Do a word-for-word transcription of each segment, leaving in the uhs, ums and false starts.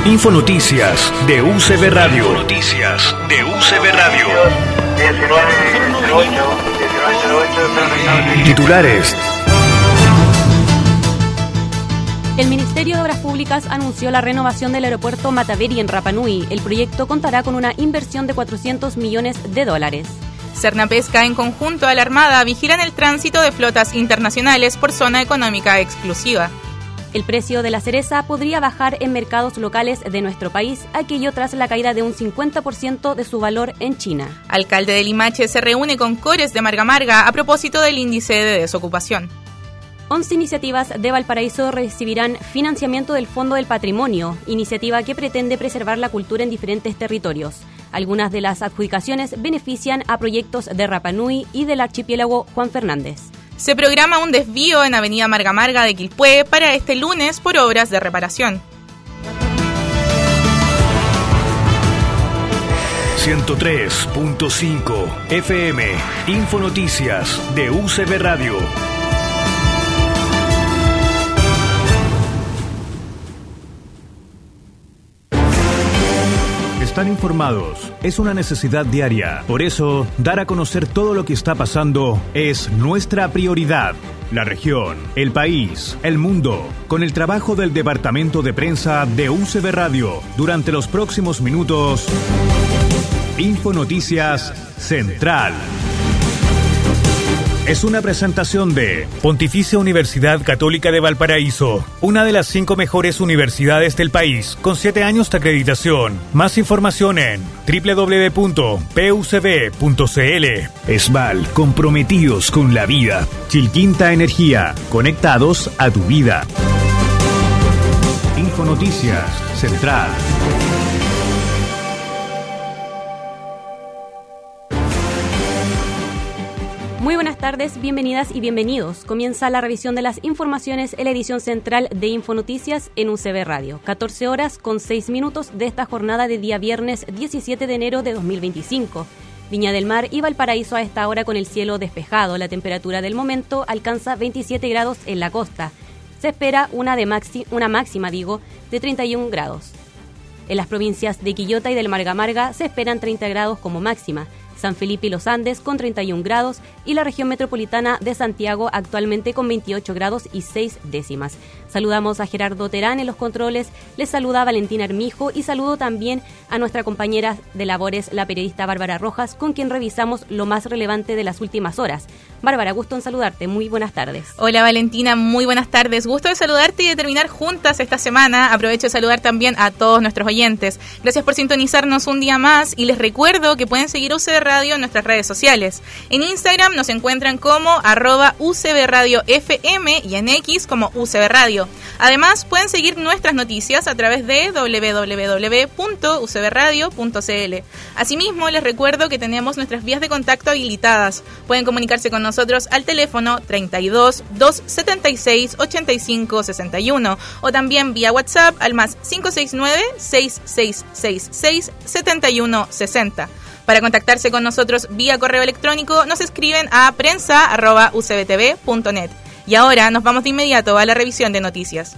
Infonoticias de U C B Radio. Noticias de U C B Radio. Titulares. El Ministerio de Obras Públicas anunció la renovación del aeropuerto Mataveri en Rapa Nui. El proyecto contará con una inversión de cuatrocientos millones de dólares. Cernapesca, en conjunto a la Armada, vigilan el tránsito de flotas internacionales por zona económica exclusiva. El precio de la cereza podría bajar en mercados locales de nuestro país, aquello tras la caída de un cincuenta por ciento de su valor en China. Alcalde de Limache se reúne con Cores de Marga Marga a propósito del índice de desocupación. once iniciativas de Valparaíso recibirán financiamiento del Fondo del Patrimonio, iniciativa que pretende preservar la cultura en diferentes territorios. Algunas de las adjudicaciones benefician a proyectos de Rapa Nui y del archipiélago Juan Fernández. Se programa un desvío en Avenida Marga Marga de Quilpué para este lunes por obras de reparación. ciento tres punto cinco F M, Infonoticias de U C B Radio. Estar informados es una necesidad diaria. Por eso, dar a conocer todo lo que está pasando es nuestra prioridad. La región, el país, el mundo, con el trabajo del Departamento de Prensa de U C B Radio. Durante los próximos minutos, Infonoticias Central. Es una presentación de Pontificia Universidad Católica de Valparaíso, una de las cinco mejores universidades del país, con siete años de acreditación. Más información en doble u doble u doble u punto p u c b punto c l. Esval, comprometidos con la vida. Chilquinta Energía, conectados a tu vida. Infonoticias Central. Muy buenas tardes, bienvenidas y bienvenidos. Comienza la revisión de las informaciones en la edición central de Infonoticias en U C B Radio. catorce horas con seis minutos de esta jornada de día viernes diecisiete de enero de dos mil veinticinco. Viña del Mar y Valparaíso a esta hora con el cielo despejado. La temperatura del momento alcanza veintisiete grados en la costa. Se espera una, de maxi, una máxima digo, de treinta y un grados. En las provincias de Quillota y del Marga Marga se esperan treinta grados como máxima. San Felipe y Los Andes con treinta y un grados y la región metropolitana de Santiago actualmente con veintiocho grados y seis décimas. Saludamos a Gerardo Terán en los controles, les saluda Valentina Armijo y saludo también a nuestra compañera de labores, la periodista Bárbara Rojas, con quien revisamos lo más relevante de las últimas horas. Bárbara, gusto en saludarte, muy buenas tardes. Hola Valentina, muy buenas tardes, gusto de saludarte y de terminar juntas esta semana. Aprovecho de saludar también a todos nuestros oyentes. Gracias por sintonizarnos un día más y les recuerdo que pueden seguir U C B Radio en nuestras redes sociales. En Instagram nos encuentran como arroba U C B Radio F M y en X como U C B Radio. Además, pueden seguir nuestras noticias a través de doble u doble u doble u punto u c b radio punto c l. Asimismo, les recuerdo que tenemos nuestras vías de contacto habilitadas. Pueden comunicarse con nosotros al teléfono treinta y dos, doscientos setenta y seis, ochenta y cinco sesenta y uno o también vía WhatsApp al más cinco seis nueve, seis seis seis seis, siete uno seis cero. Para contactarse con nosotros vía correo electrónico nos escriben a prensa arroba u c b t v punto net. Y ahora nos vamos de inmediato a la revisión de noticias.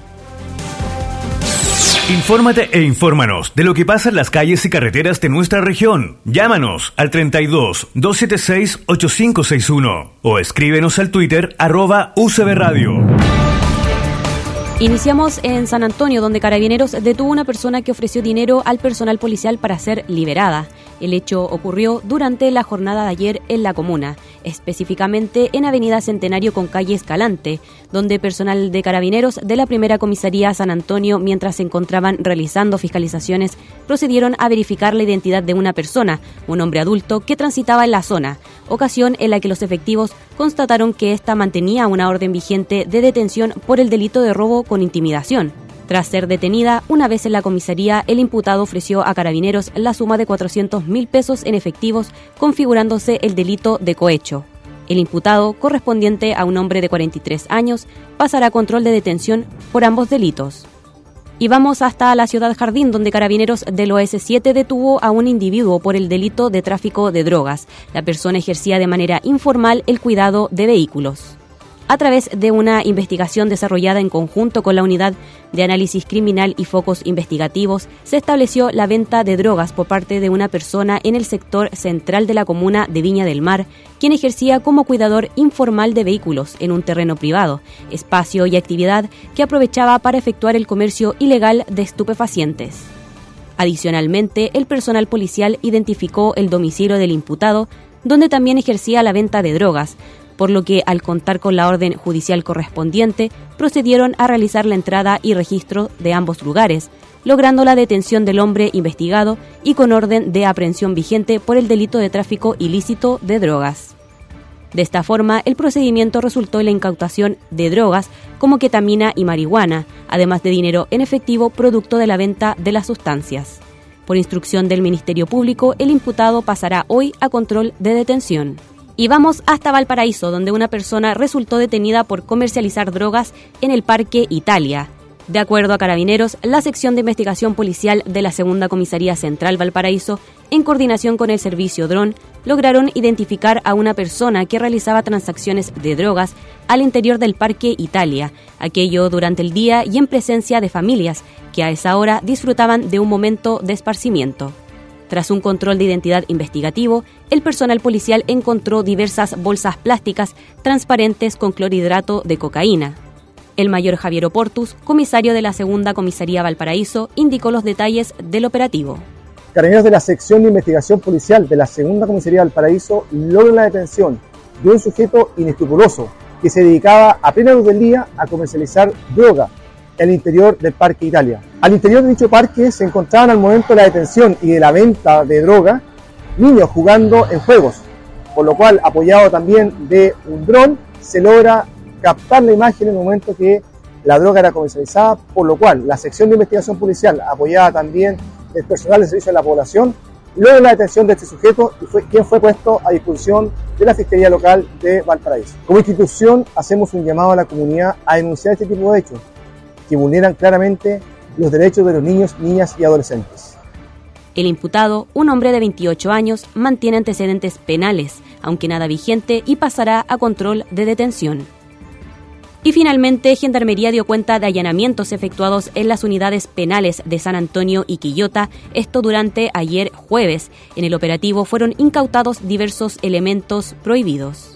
Infórmate e infórmanos de lo que pasa en las calles y carreteras de nuestra región. Llámanos al treinta y dos, doscientos setenta y seis, ochenta y cinco sesenta y uno o escríbenos al Twitter arroba U C B Radio. Iniciamos en San Antonio, donde Carabineros detuvo a una persona que ofreció dinero al personal policial para ser liberada. El hecho ocurrió durante la jornada de ayer en la comuna, específicamente en Avenida Centenario con calle Escalante, donde personal de Carabineros de la primera comisaría San Antonio, mientras se encontraban realizando fiscalizaciones, procedieron a verificar la identidad de una persona, un hombre adulto que transitaba en la zona, ocasión en la que los efectivos constataron que ésta mantenía una orden vigente de detención por el delito de robo con intimidación. Tras ser detenida, una vez en la comisaría, el imputado ofreció a Carabineros la suma de cuatrocientos mil pesos en efectivos, configurándose el delito de cohecho. El imputado, correspondiente a un hombre de cuarenta y tres años, pasará a control de detención por ambos delitos. Y vamos hasta la ciudad Jardín, donde Carabineros del O S siete detuvo a un individuo por el delito de tráfico de drogas. La persona ejercía de manera informal el cuidado de vehículos. A través de una investigación desarrollada en conjunto con la Unidad de Análisis Criminal y Focos Investigativos, se estableció la venta de drogas por parte de una persona en el sector central de la comuna de Viña del Mar, quien ejercía como cuidador informal de vehículos en un terreno privado, espacio y actividad que aprovechaba para efectuar el comercio ilegal de estupefacientes. Adicionalmente, el personal policial identificó el domicilio del imputado, donde también ejercía la venta de drogas, por lo que, al contar con la orden judicial correspondiente, procedieron a realizar la entrada y registro de ambos lugares, logrando la detención del hombre investigado y con orden de aprehensión vigente por el delito de tráfico ilícito de drogas. De esta forma, el procedimiento resultó en la incautación de drogas como ketamina y marihuana, además de dinero en efectivo producto de la venta de las sustancias. Por instrucción del Ministerio Público, el imputado pasará hoy a control de detención. Y vamos hasta Valparaíso, donde una persona resultó detenida por comercializar drogas en el Parque Italia. De acuerdo a Carabineros, la sección de investigación policial de la Segunda Comisaría Central Valparaíso, en coordinación con el servicio Dron, lograron identificar a una persona que realizaba transacciones de drogas al interior del Parque Italia, aquello durante el día y en presencia de familias que a esa hora disfrutaban de un momento de esparcimiento. Tras un control de identidad investigativo, el personal policial encontró diversas bolsas plásticas transparentes con clorhidrato de cocaína. El mayor Javier Oportus, comisario de la Segunda Comisaría Valparaíso, indicó los detalles del operativo. Carabineros de la sección de investigación policial de la Segunda Comisaría Valparaíso logran la detención de un sujeto inescrupuloso que se dedicaba a plena luz del día a comercializar droga en el interior del Parque Italia. Al interior de dicho parque se encontraban al momento de la detención y de la venta de droga niños jugando en juegos, por lo cual, apoyado también de un dron, se logra captar la imagen en el momento que la droga era comercializada, por lo cual la sección de investigación policial, apoyada también del personal de servicio de la población, logra la detención de este sujeto y fue quien fue puesto a disposición de la Fiscalía Local de Valparaíso. Como institución hacemos un llamado a la comunidad a denunciar este tipo de hechos que vulneran claramente los derechos de los niños, niñas y adolescentes. El imputado, un hombre de veintiocho años, mantiene antecedentes penales, aunque nada vigente, y pasará a control de detención. Y finalmente, Gendarmería dio cuenta de allanamientos efectuados en las unidades penales de San Antonio y Quillota, esto durante ayer jueves. En el operativo fueron incautados diversos elementos prohibidos.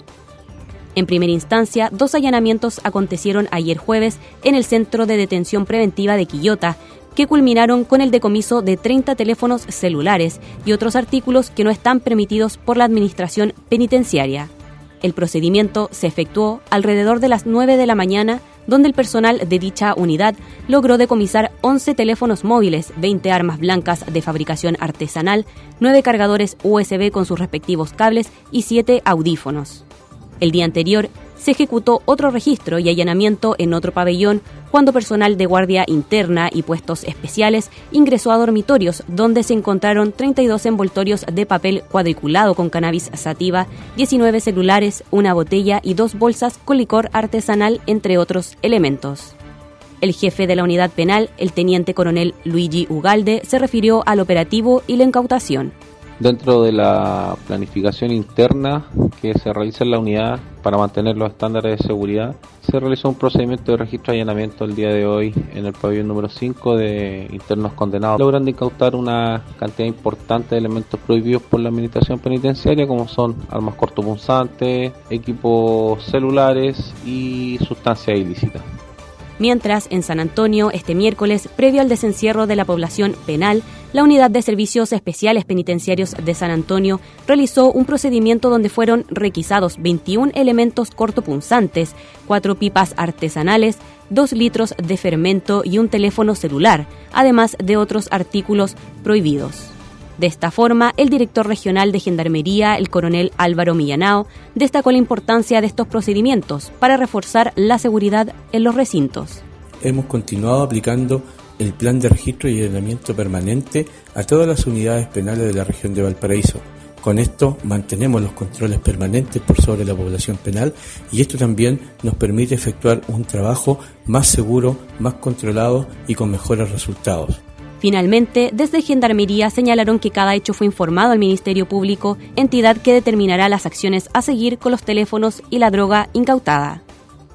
En primera instancia, dos allanamientos acontecieron ayer jueves en el Centro de Detención Preventiva de Quillota, que culminaron con el decomiso de treinta teléfonos celulares y otros artículos que no están permitidos por la Administración Penitenciaria. El procedimiento se efectuó alrededor de las nueve de la mañana, donde el personal de dicha unidad logró decomisar once teléfonos móviles, veinte armas blancas de fabricación artesanal, nueve cargadores U S B con sus respectivos cables y siete audífonos. El día anterior se ejecutó otro registro y allanamiento en otro pabellón cuando personal de guardia interna y puestos especiales ingresó a dormitorios donde se encontraron treinta y dos envoltorios de papel cuadriculado con cannabis sativa, diecinueve celulares, una botella y dos bolsas con licor artesanal, entre otros elementos. El jefe de la unidad penal, el teniente coronel Luigi Ugalde, se refirió al operativo y la incautación. Dentro de la planificación interna que se realiza en la unidad para mantener los estándares de seguridad, se realizó un procedimiento de registro y allanamiento el día de hoy en el pabellón número cinco de internos condenados, logrando incautar una cantidad importante de elementos prohibidos por la administración penitenciaria, como son armas cortopunzantes, equipos celulares y sustancias ilícitas. Mientras, en San Antonio, este miércoles, previo al desencierro de la población penal, la Unidad de Servicios Especiales Penitenciarios de San Antonio realizó un procedimiento donde fueron requisados veintiún elementos cortopunzantes, cuatro pipas artesanales, dos litros de fermento y un teléfono celular, además de otros artículos prohibidos. De esta forma, el director regional de Gendarmería, el coronel Álvaro Millanao, destacó la importancia de estos procedimientos para reforzar la seguridad en los recintos. Hemos continuado aplicando el plan de registro y allanamiento permanente a todas las unidades penales de la región de Valparaíso. Con esto mantenemos los controles permanentes por sobre la población penal y esto también nos permite efectuar un trabajo más seguro, más controlado y con mejores resultados. Finalmente, desde Gendarmería señalaron que cada hecho fue informado al Ministerio Público, entidad que determinará las acciones a seguir con los teléfonos y la droga incautada.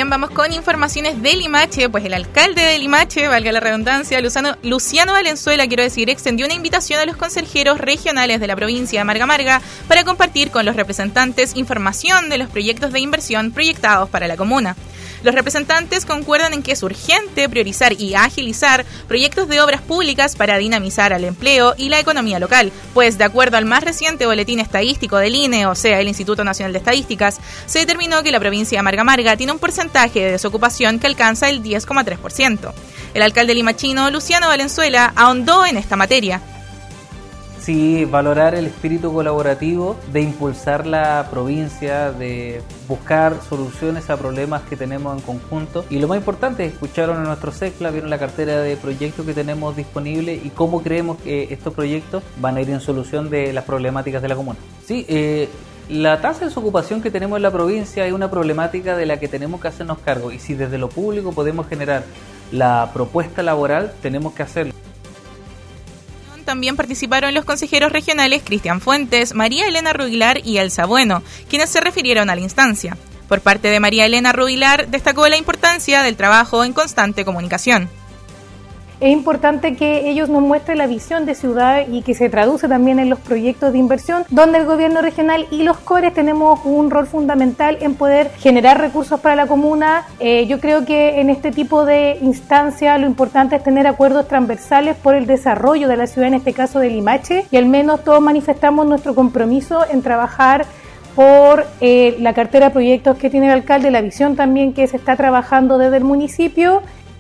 Bien, vamos con informaciones de Limache, pues el alcalde de Limache, valga la redundancia, Luciano, Luciano Valenzuela, quiero decir, extendió una invitación a los consejeros regionales de la provincia de Marga Marga para compartir con los representantes información de los proyectos de inversión proyectados para la comuna. Los representantes concuerdan en que es urgente priorizar y agilizar proyectos de obras públicas para dinamizar el empleo y la economía local, pues de acuerdo al más reciente boletín estadístico del I N E, o sea, el Instituto Nacional de Estadísticas, se determinó que la provincia de Marga Marga tiene un porcentaje de desocupación que alcanza el diez coma tres por ciento. El alcalde limachino, Luciano Valenzuela, ahondó en esta materia. Sí, valorar el espíritu colaborativo de impulsar la provincia, de buscar soluciones a problemas que tenemos en conjunto. Y lo más importante, escucharon a nuestro SECLA, vieron la cartera de proyectos que tenemos disponible y cómo creemos que estos proyectos van a ir en solución de las problemáticas de la comuna. Sí, eh, la tasa de desocupación que tenemos en la provincia es una problemática de la que tenemos que hacernos cargo. Y si desde lo público podemos generar la propuesta laboral, tenemos que hacerlo. También participaron los consejeros regionales Cristian Fuentes, María Elena Rubilar y Elsa Bueno, quienes se refirieron a la instancia. Por parte de María Elena Rubilar, destacó la importancia del trabajo en constante comunicación. Es importante que ellos nos muestren la visión de ciudad y que se traduce también en los proyectos de inversión, donde el gobierno regional y los CORES tenemos un rol fundamental en poder generar recursos para la comuna. Eh, yo creo que en este tipo de instancias lo importante es tener acuerdos transversales por el desarrollo de la ciudad, en este caso de Limache, y al menos todos manifestamos nuestro compromiso en trabajar por eh, la cartera de proyectos que tiene el alcalde, la visión también que se está trabajando desde el municipio.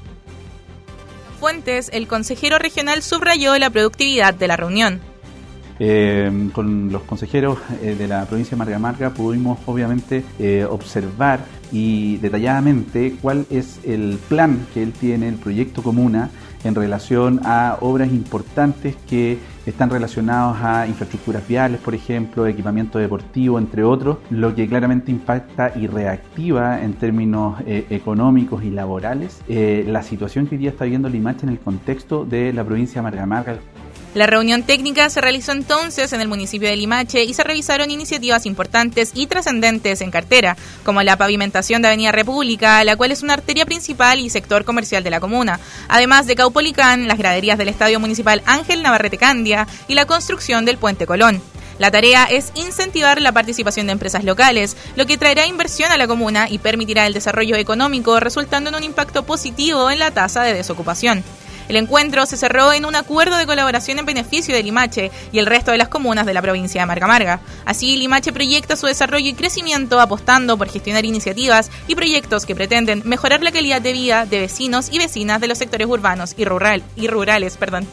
Fuentes, el consejero regional, subrayó la productividad de la reunión. Eh, con los consejeros eh, de la provincia de Marga Marga pudimos obviamente eh, observar y detalladamente cuál es el plan que él tiene, el proyecto comuna, en relación a obras importantes que están relacionadas a infraestructuras viales, por ejemplo, equipamiento deportivo, entre otros, lo que claramente impacta y reactiva en términos eh, económicos y laborales eh, la situación que hoy día está viviendo Limache en el contexto de la provincia de Marga Marga. La reunión técnica se realizó entonces en el municipio de Limache y se revisaron iniciativas importantes y trascendentes en cartera, como la pavimentación de Avenida República, la cual es una arteria principal y sector comercial de la comuna, además de Caupolicán, las graderías del Estadio Municipal Ángel Navarrete Candia y la construcción del Puente Colón. La tarea es incentivar la participación de empresas locales, lo que traerá inversión a la comuna y permitirá el desarrollo económico, resultando en un impacto positivo en la tasa de desocupación. El encuentro se cerró en un acuerdo de colaboración en beneficio de Limache y el resto de las comunas de la provincia de Marga Marga. Así, Limache proyecta su desarrollo y crecimiento apostando por gestionar iniciativas y proyectos que pretenden mejorar la calidad de vida de vecinos y vecinas de los sectores urbanos y, rural, y rurales. Perdón.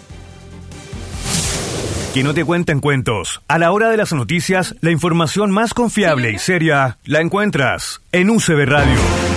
Que no te cuenten cuentos. A la hora de las noticias, la información más confiable y seria la encuentras en U C B Radio.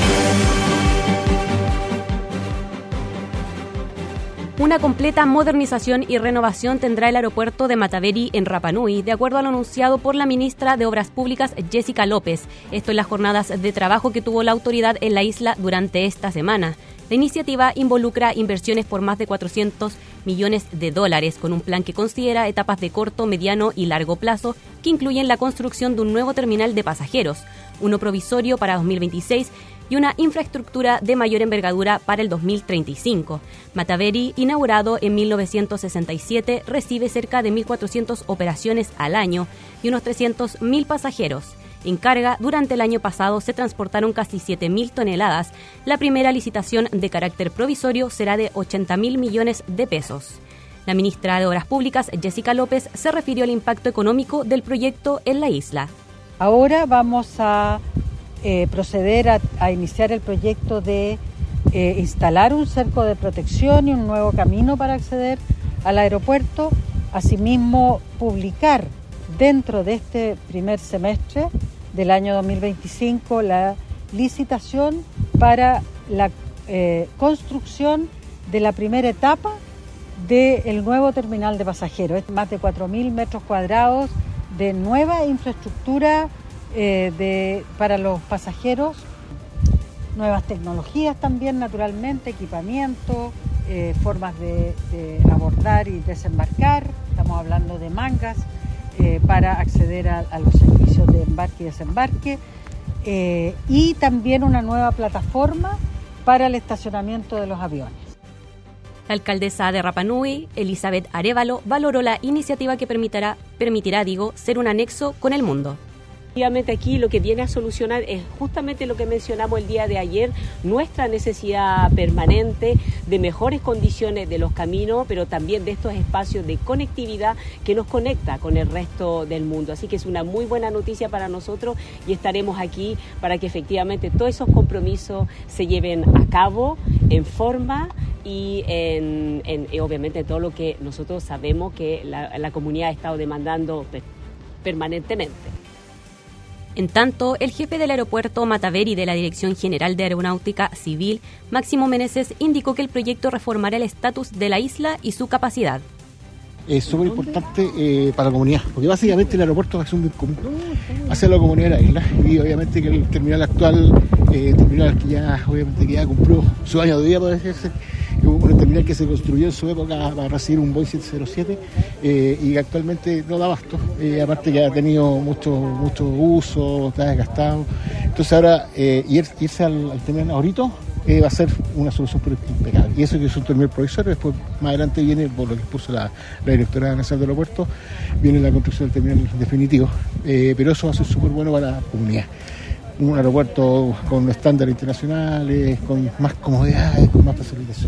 Una completa modernización y renovación tendrá el aeropuerto de Mataveri en Rapa Nui, de acuerdo a lo anunciado por la ministra de Obras Públicas, Jessica López. Esto en las jornadas de trabajo que tuvo la autoridad en la isla durante esta semana. La iniciativa involucra inversiones por más de cuatrocientos millones de dólares, con un plan que considera etapas de corto, mediano y largo plazo, que incluyen la construcción de un nuevo terminal de pasajeros, uno provisorio para dos mil veintiséis y una infraestructura de mayor envergadura para el dos mil treinta y cinco. Mataveri, inaugurado en mil novecientos sesenta y siete, recibe cerca de mil cuatrocientas operaciones al año y unos trescientos mil pasajeros. En carga, durante el año pasado se transportaron casi siete mil toneladas. La primera licitación de carácter provisorio será de ochenta mil millones de pesos. La ministra de Obras Públicas, Jessica López, se refirió al impacto económico del proyecto en la isla. Ahora vamos a eh, proceder a, a iniciar el proyecto de eh, instalar un cerco de protección y un nuevo camino para acceder al aeropuerto. Asimismo, publicar dentro de este primer semestre del año dos mil veinticinco la licitación para la eh, construcción de la primera etapa del nuevo terminal de pasajeros. Es más de cuatro mil metros cuadrados de nueva infraestructura eh, de, para los pasajeros, nuevas tecnologías también, naturalmente, equipamiento, eh, formas de, de abordar y desembarcar. Estamos hablando de mangas eh, para acceder a, a los servicios de embarque y desembarque. eh, y también una nueva plataforma para el estacionamiento de los aviones. La alcaldesa de Rapa Nui, Elizabeth Arévalo, valoró la iniciativa que permitirá, permitirá, digo, ser un anexo con el mundo. Obviamente aquí lo que viene a solucionar es justamente lo que mencionamos el día de ayer, nuestra necesidad permanente de mejores condiciones de los caminos, pero también de estos espacios de conectividad que nos conecta con el resto del mundo. Así que es una muy buena noticia para nosotros y estaremos aquí para que efectivamente todos esos compromisos se lleven a cabo en forma y en, en y obviamente todo lo que nosotros sabemos que la, la comunidad ha estado demandando per, permanentemente. En tanto, el jefe del aeropuerto Mataveri de la Dirección General de Aeronáutica Civil, Máximo Meneses, indicó que el proyecto reformará el estatus de la isla y su capacidad. Es súper importante eh, para la comunidad, porque básicamente el aeropuerto va a ser un bien común hacia la comunidad de la isla, y obviamente que el terminal actual, eh, terminal que ya obviamente que ya cumplió su año de vida, puede decirse, un terminal que se construyó en su época para recibir un Boeing siete cero siete eh, y actualmente no da abasto, eh, aparte que ha tenido mucho mucho uso, está desgastado, entonces ahora eh, irse al, al terminal ahorita eh, va a ser una solución impecable, y eso que es un terminal provisorio. Después más adelante viene, por lo que puso la, la directora nacional del aeropuerto, viene la construcción del terminal definitivo, eh, pero eso va a ser súper bueno para la comunidad. Un aeropuerto con estándares internacionales, con más comodidades, con más facilitación.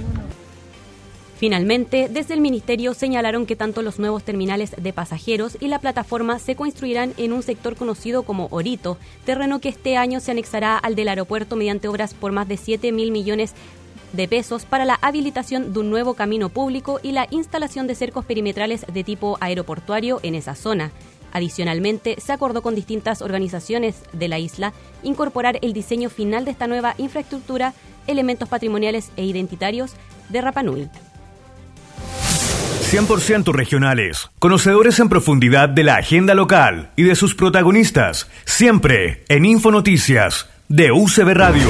Finalmente, desde el Ministerio señalaron que tanto los nuevos terminales de pasajeros y la plataforma se construirán en un sector conocido como Orito, terreno que este año se anexará al del aeropuerto mediante obras por más de siete mil millones de pesos para la habilitación de un nuevo camino público y la instalación de cercos perimetrales de tipo aeroportuario en esa zona. Adicionalmente, se acordó con distintas organizaciones de la isla incorporar el diseño final de esta nueva infraestructura, elementos patrimoniales e identitarios de Rapa Nui. cien por ciento regionales, conocedores en profundidad de la agenda local y de sus protagonistas, siempre en Infonoticias de U C B Radio.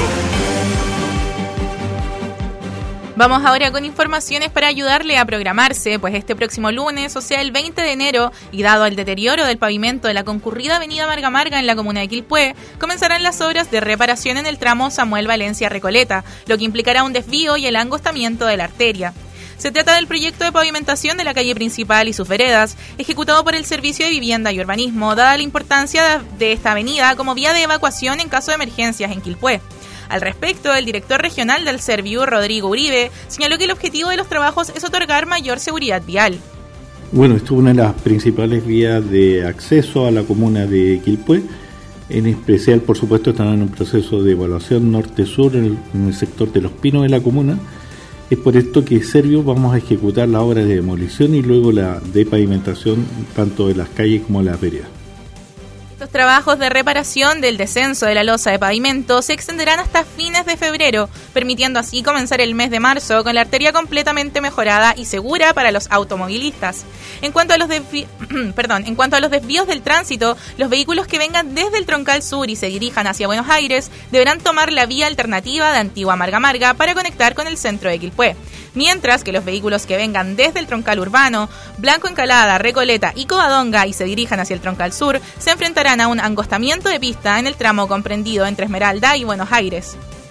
Vamos ahora con informaciones para ayudarle a programarse, pues este próximo lunes, o sea el veinte de enero, y dado el deterioro del pavimento de la concurrida avenida Marga Marga en la comuna de Quilpué, comenzarán las obras de reparación en el tramo Samuel Valencia Recoleta, lo que implicará un desvío y el angostamiento de la arteria. Se trata del proyecto de pavimentación de la calle principal y sus veredas, ejecutado por el Servicio de Vivienda y Urbanismo, dada la importancia de esta avenida como vía de evacuación en caso de emergencias en Quilpué. Al respecto, el director regional del Serviu, Rodrigo Uribe, señaló que el objetivo de los trabajos es otorgar mayor seguridad vial. Bueno, esto es una de las principales vías de acceso a la comuna de Quilpué. En especial, por supuesto, están en un proceso de evaluación norte-sur en el, en el sector de Los Pinos de la comuna. Es por esto que Serviu vamos a ejecutar la obra de demolición y luego la de pavimentación tanto de las calles como de las veredas. Estos trabajos de reparación del descenso de la losa de pavimento se extenderán hasta fines de febrero, permitiendo así comenzar el mes de marzo con la arteria completamente mejorada y segura para los automovilistas. En cuanto a los desvi- Perdón, en cuanto a los desvíos del tránsito, los vehículos que vengan desde el Troncal Sur y se dirijan hacia Buenos Aires deberán tomar la vía alternativa de Antigua Marga Marga para conectar con el centro de Quilpué, mientras que los vehículos que vengan desde el Troncal Urbano, Blanco Encalada, Recoleta y Covadonga y se dirijan hacia el Troncal Sur, se enfrentarán a un angostamiento de pista en el tramo comprendido entre Esmeralda y Buenos Aires.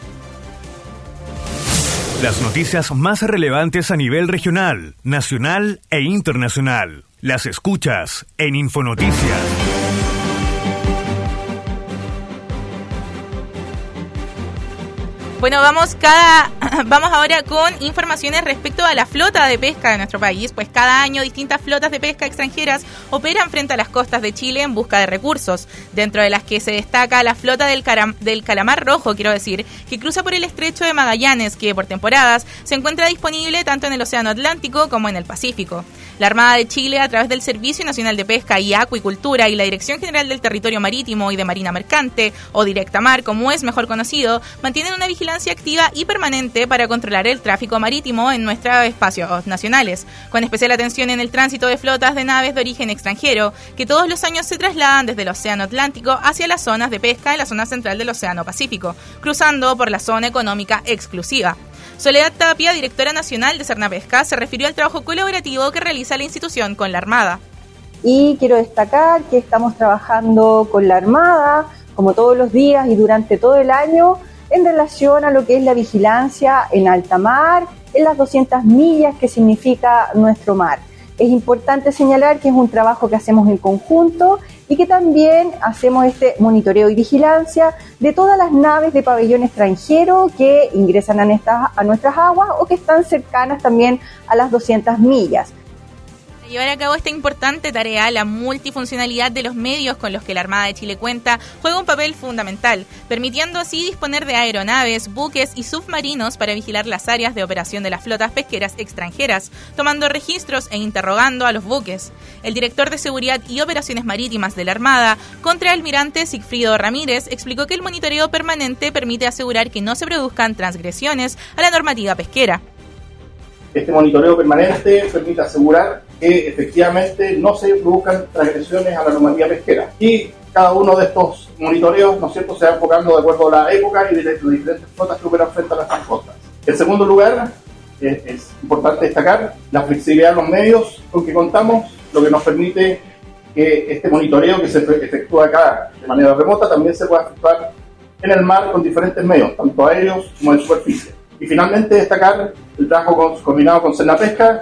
Las noticias más relevantes a nivel regional, nacional e internacional. Las escuchas en Infonoticias. Bueno, vamos cada vamos ahora con informaciones respecto a la flota de pesca de nuestro país, pues cada año distintas flotas de pesca extranjeras operan frente a las costas de Chile en busca de recursos, dentro de las que se destaca la flota del, caram, del calamar rojo, quiero decir, que cruza por el estrecho de Magallanes, que por temporadas se encuentra disponible tanto en el Océano Atlántico como en el Pacífico. La Armada de Chile, a través del Servicio Nacional de Pesca y Acuicultura y la Dirección General del Territorio Marítimo y de Marina Mercante, o Directamar, como es mejor conocido, mantienen una vigilancia activa y permanente para controlar el tráfico marítimo en nuestros espacios nacionales, con especial atención en el tránsito de flotas de naves de origen extranjero, que todos los años se trasladan desde el Océano Atlántico hacia las zonas de pesca en la zona central del Océano Pacífico, cruzando por la zona económica exclusiva. Soledad Tapia, directora nacional de Cernapesca, se refirió al trabajo colaborativo que realiza la institución con la Armada. Y quiero destacar que estamos trabajando con la Armada, como todos los días y durante todo el año, en relación a lo que es la vigilancia en alta mar, en las doscientas millas que significa nuestro mar. Es importante señalar que es un trabajo que hacemos en conjunto y que también hacemos este monitoreo y vigilancia de todas las naves de pabellón extranjero que ingresan a, estas, a nuestras aguas o que están cercanas también a las doscientas millas. Para llevar a cabo esta importante tarea, la multifuncionalidad de los medios con los que la Armada de Chile cuenta juega un papel fundamental, permitiendo así disponer de aeronaves, buques y submarinos para vigilar las áreas de operación de las flotas pesqueras extranjeras, tomando registros e interrogando a los buques. El director de Seguridad y Operaciones Marítimas de la Armada, contraalmirante Sigfrido Ramírez, explicó que el monitoreo permanente permite asegurar que no se produzcan transgresiones a la normativa pesquera. Este monitoreo permanente permite asegurar que efectivamente no se produzcan transgresiones a la normativa pesquera. Y cada uno de estos monitoreos, ¿no es cierto?, se va enfocando de acuerdo a la época y de las diferentes flotas que operan frente a nuestras costas. En segundo lugar, es, es importante destacar la flexibilidad de los medios con que contamos, lo que nos permite que este monitoreo que se efectúa acá de manera remota también se pueda efectuar en el mar con diferentes medios, tanto aéreos como de superficie. Y finalmente destacar el trabajo coordinado con Senapesca.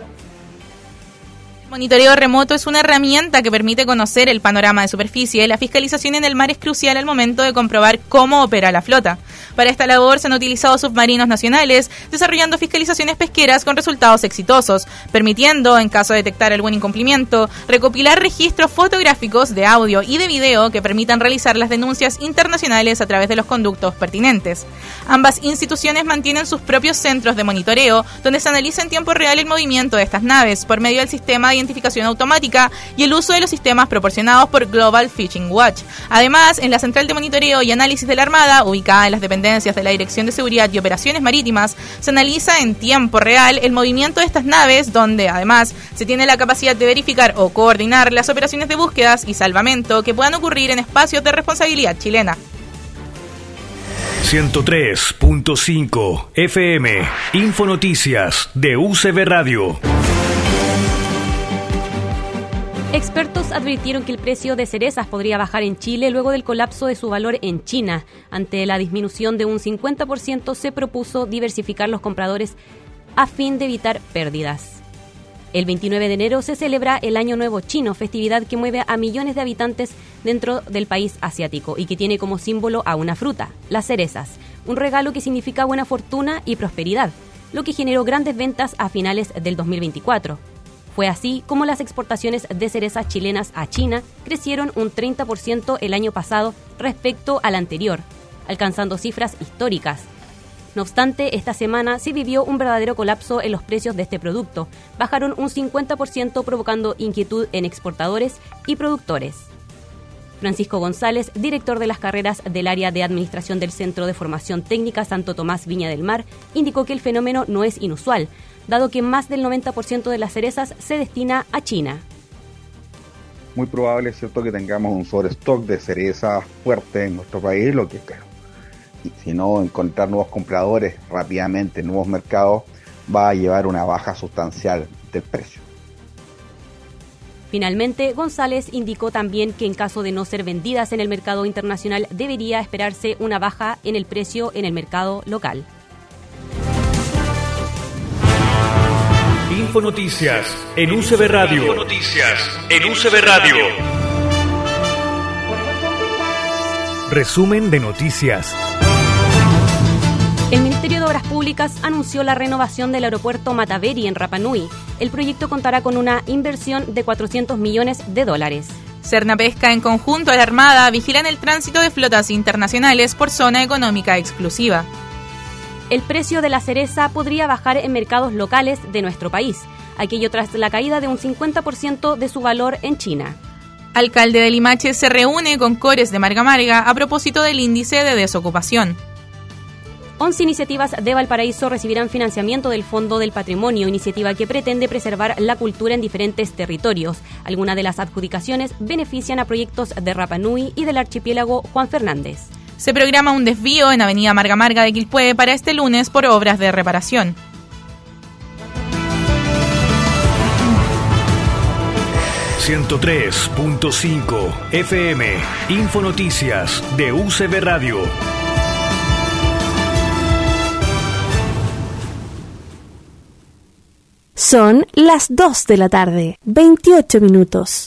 El monitoreo remoto es una herramienta que permite conocer el panorama de superficie. La fiscalización en el mar es crucial al momento de comprobar cómo opera la flota. Para esta labor se han utilizado submarinos nacionales, desarrollando fiscalizaciones pesqueras con resultados exitosos, permitiendo, en caso de detectar algún incumplimiento, recopilar registros fotográficos, de audio y de video que permitan realizar las denuncias internacionales a través de los conductos pertinentes. Ambas instituciones mantienen sus propios centros de monitoreo, donde se analiza en tiempo real el movimiento de estas naves por medio del sistema de identificación automática y el uso de los sistemas proporcionados por Global Fishing Watch. Además, en la Central de Monitoreo y Análisis de la Armada, ubicada en las dependencias de la Dirección de Seguridad y Operaciones Marítimas, se analiza en tiempo real el movimiento de estas naves, donde además se tiene la capacidad de verificar o coordinar las operaciones de búsquedas y salvamento que puedan ocurrir en espacios de responsabilidad chilena. ciento tres punto cinco F M, Infonoticias de U C B Radio. Expertos advirtieron que el precio de cerezas podría bajar en Chile luego del colapso de su valor en China. Ante la disminución de un cincuenta por ciento, se propuso diversificar los compradores a fin de evitar pérdidas. El veintinueve de enero se celebra el Año Nuevo Chino, festividad que mueve a millones de habitantes dentro del país asiático y que tiene como símbolo a una fruta, las cerezas, un regalo que significa buena fortuna y prosperidad, lo que generó grandes ventas a finales del dos mil veinticuatro. Fue así como las exportaciones de cerezas chilenas a China crecieron un treinta por ciento el año pasado respecto al anterior, alcanzando cifras históricas. No obstante, esta semana se vivió un verdadero colapso en los precios de este producto. Bajaron un cincuenta por ciento, provocando inquietud en exportadores y productores. Francisco González, director de las carreras del área de administración del Centro de Formación Técnica Santo Tomás Viña del Mar, indicó que el fenómeno no es inusual, dado que más del noventa por ciento de las cerezas se destina a China. Muy probable es cierto que tengamos un sobrestock de cerezas fuerte en nuestro país, lo que claro, y si no encontrar nuevos compradores rápidamente en nuevos mercados va a llevar una baja sustancial del precio. Finalmente, González indicó también que en caso de no ser vendidas en el mercado internacional debería esperarse una baja en el precio en el mercado local. Infonoticias en U C B Radio. Infonoticias en U C B Radio. Resumen de noticias. El Ministerio de Obras Públicas anunció la renovación del aeropuerto Mataveri en Rapa Nui. El proyecto contará con una inversión de cuatrocientos millones de dólares. Cernapesca, en conjunto a la Armada, vigilan el tránsito de flotas internacionales por zona económica exclusiva. El precio de la cereza podría bajar en mercados locales de nuestro país, aquello tras la caída de un cincuenta por ciento de su valor en China. Alcalde de Limache se reúne con Cores de Marga Marga a propósito del índice de desocupación. once iniciativas de Valparaíso recibirán financiamiento del Fondo del Patrimonio, iniciativa que pretende preservar la cultura en diferentes territorios. Algunas de las adjudicaciones benefician a proyectos de Rapa Nui y del archipiélago Juan Fernández. Se programa un desvío en Avenida Marga Marga de Quilpué para este lunes por obras de reparación. ciento tres punto cinco F M. Infonoticias de U C B Radio. Son las dos de la tarde, veintiocho minutos.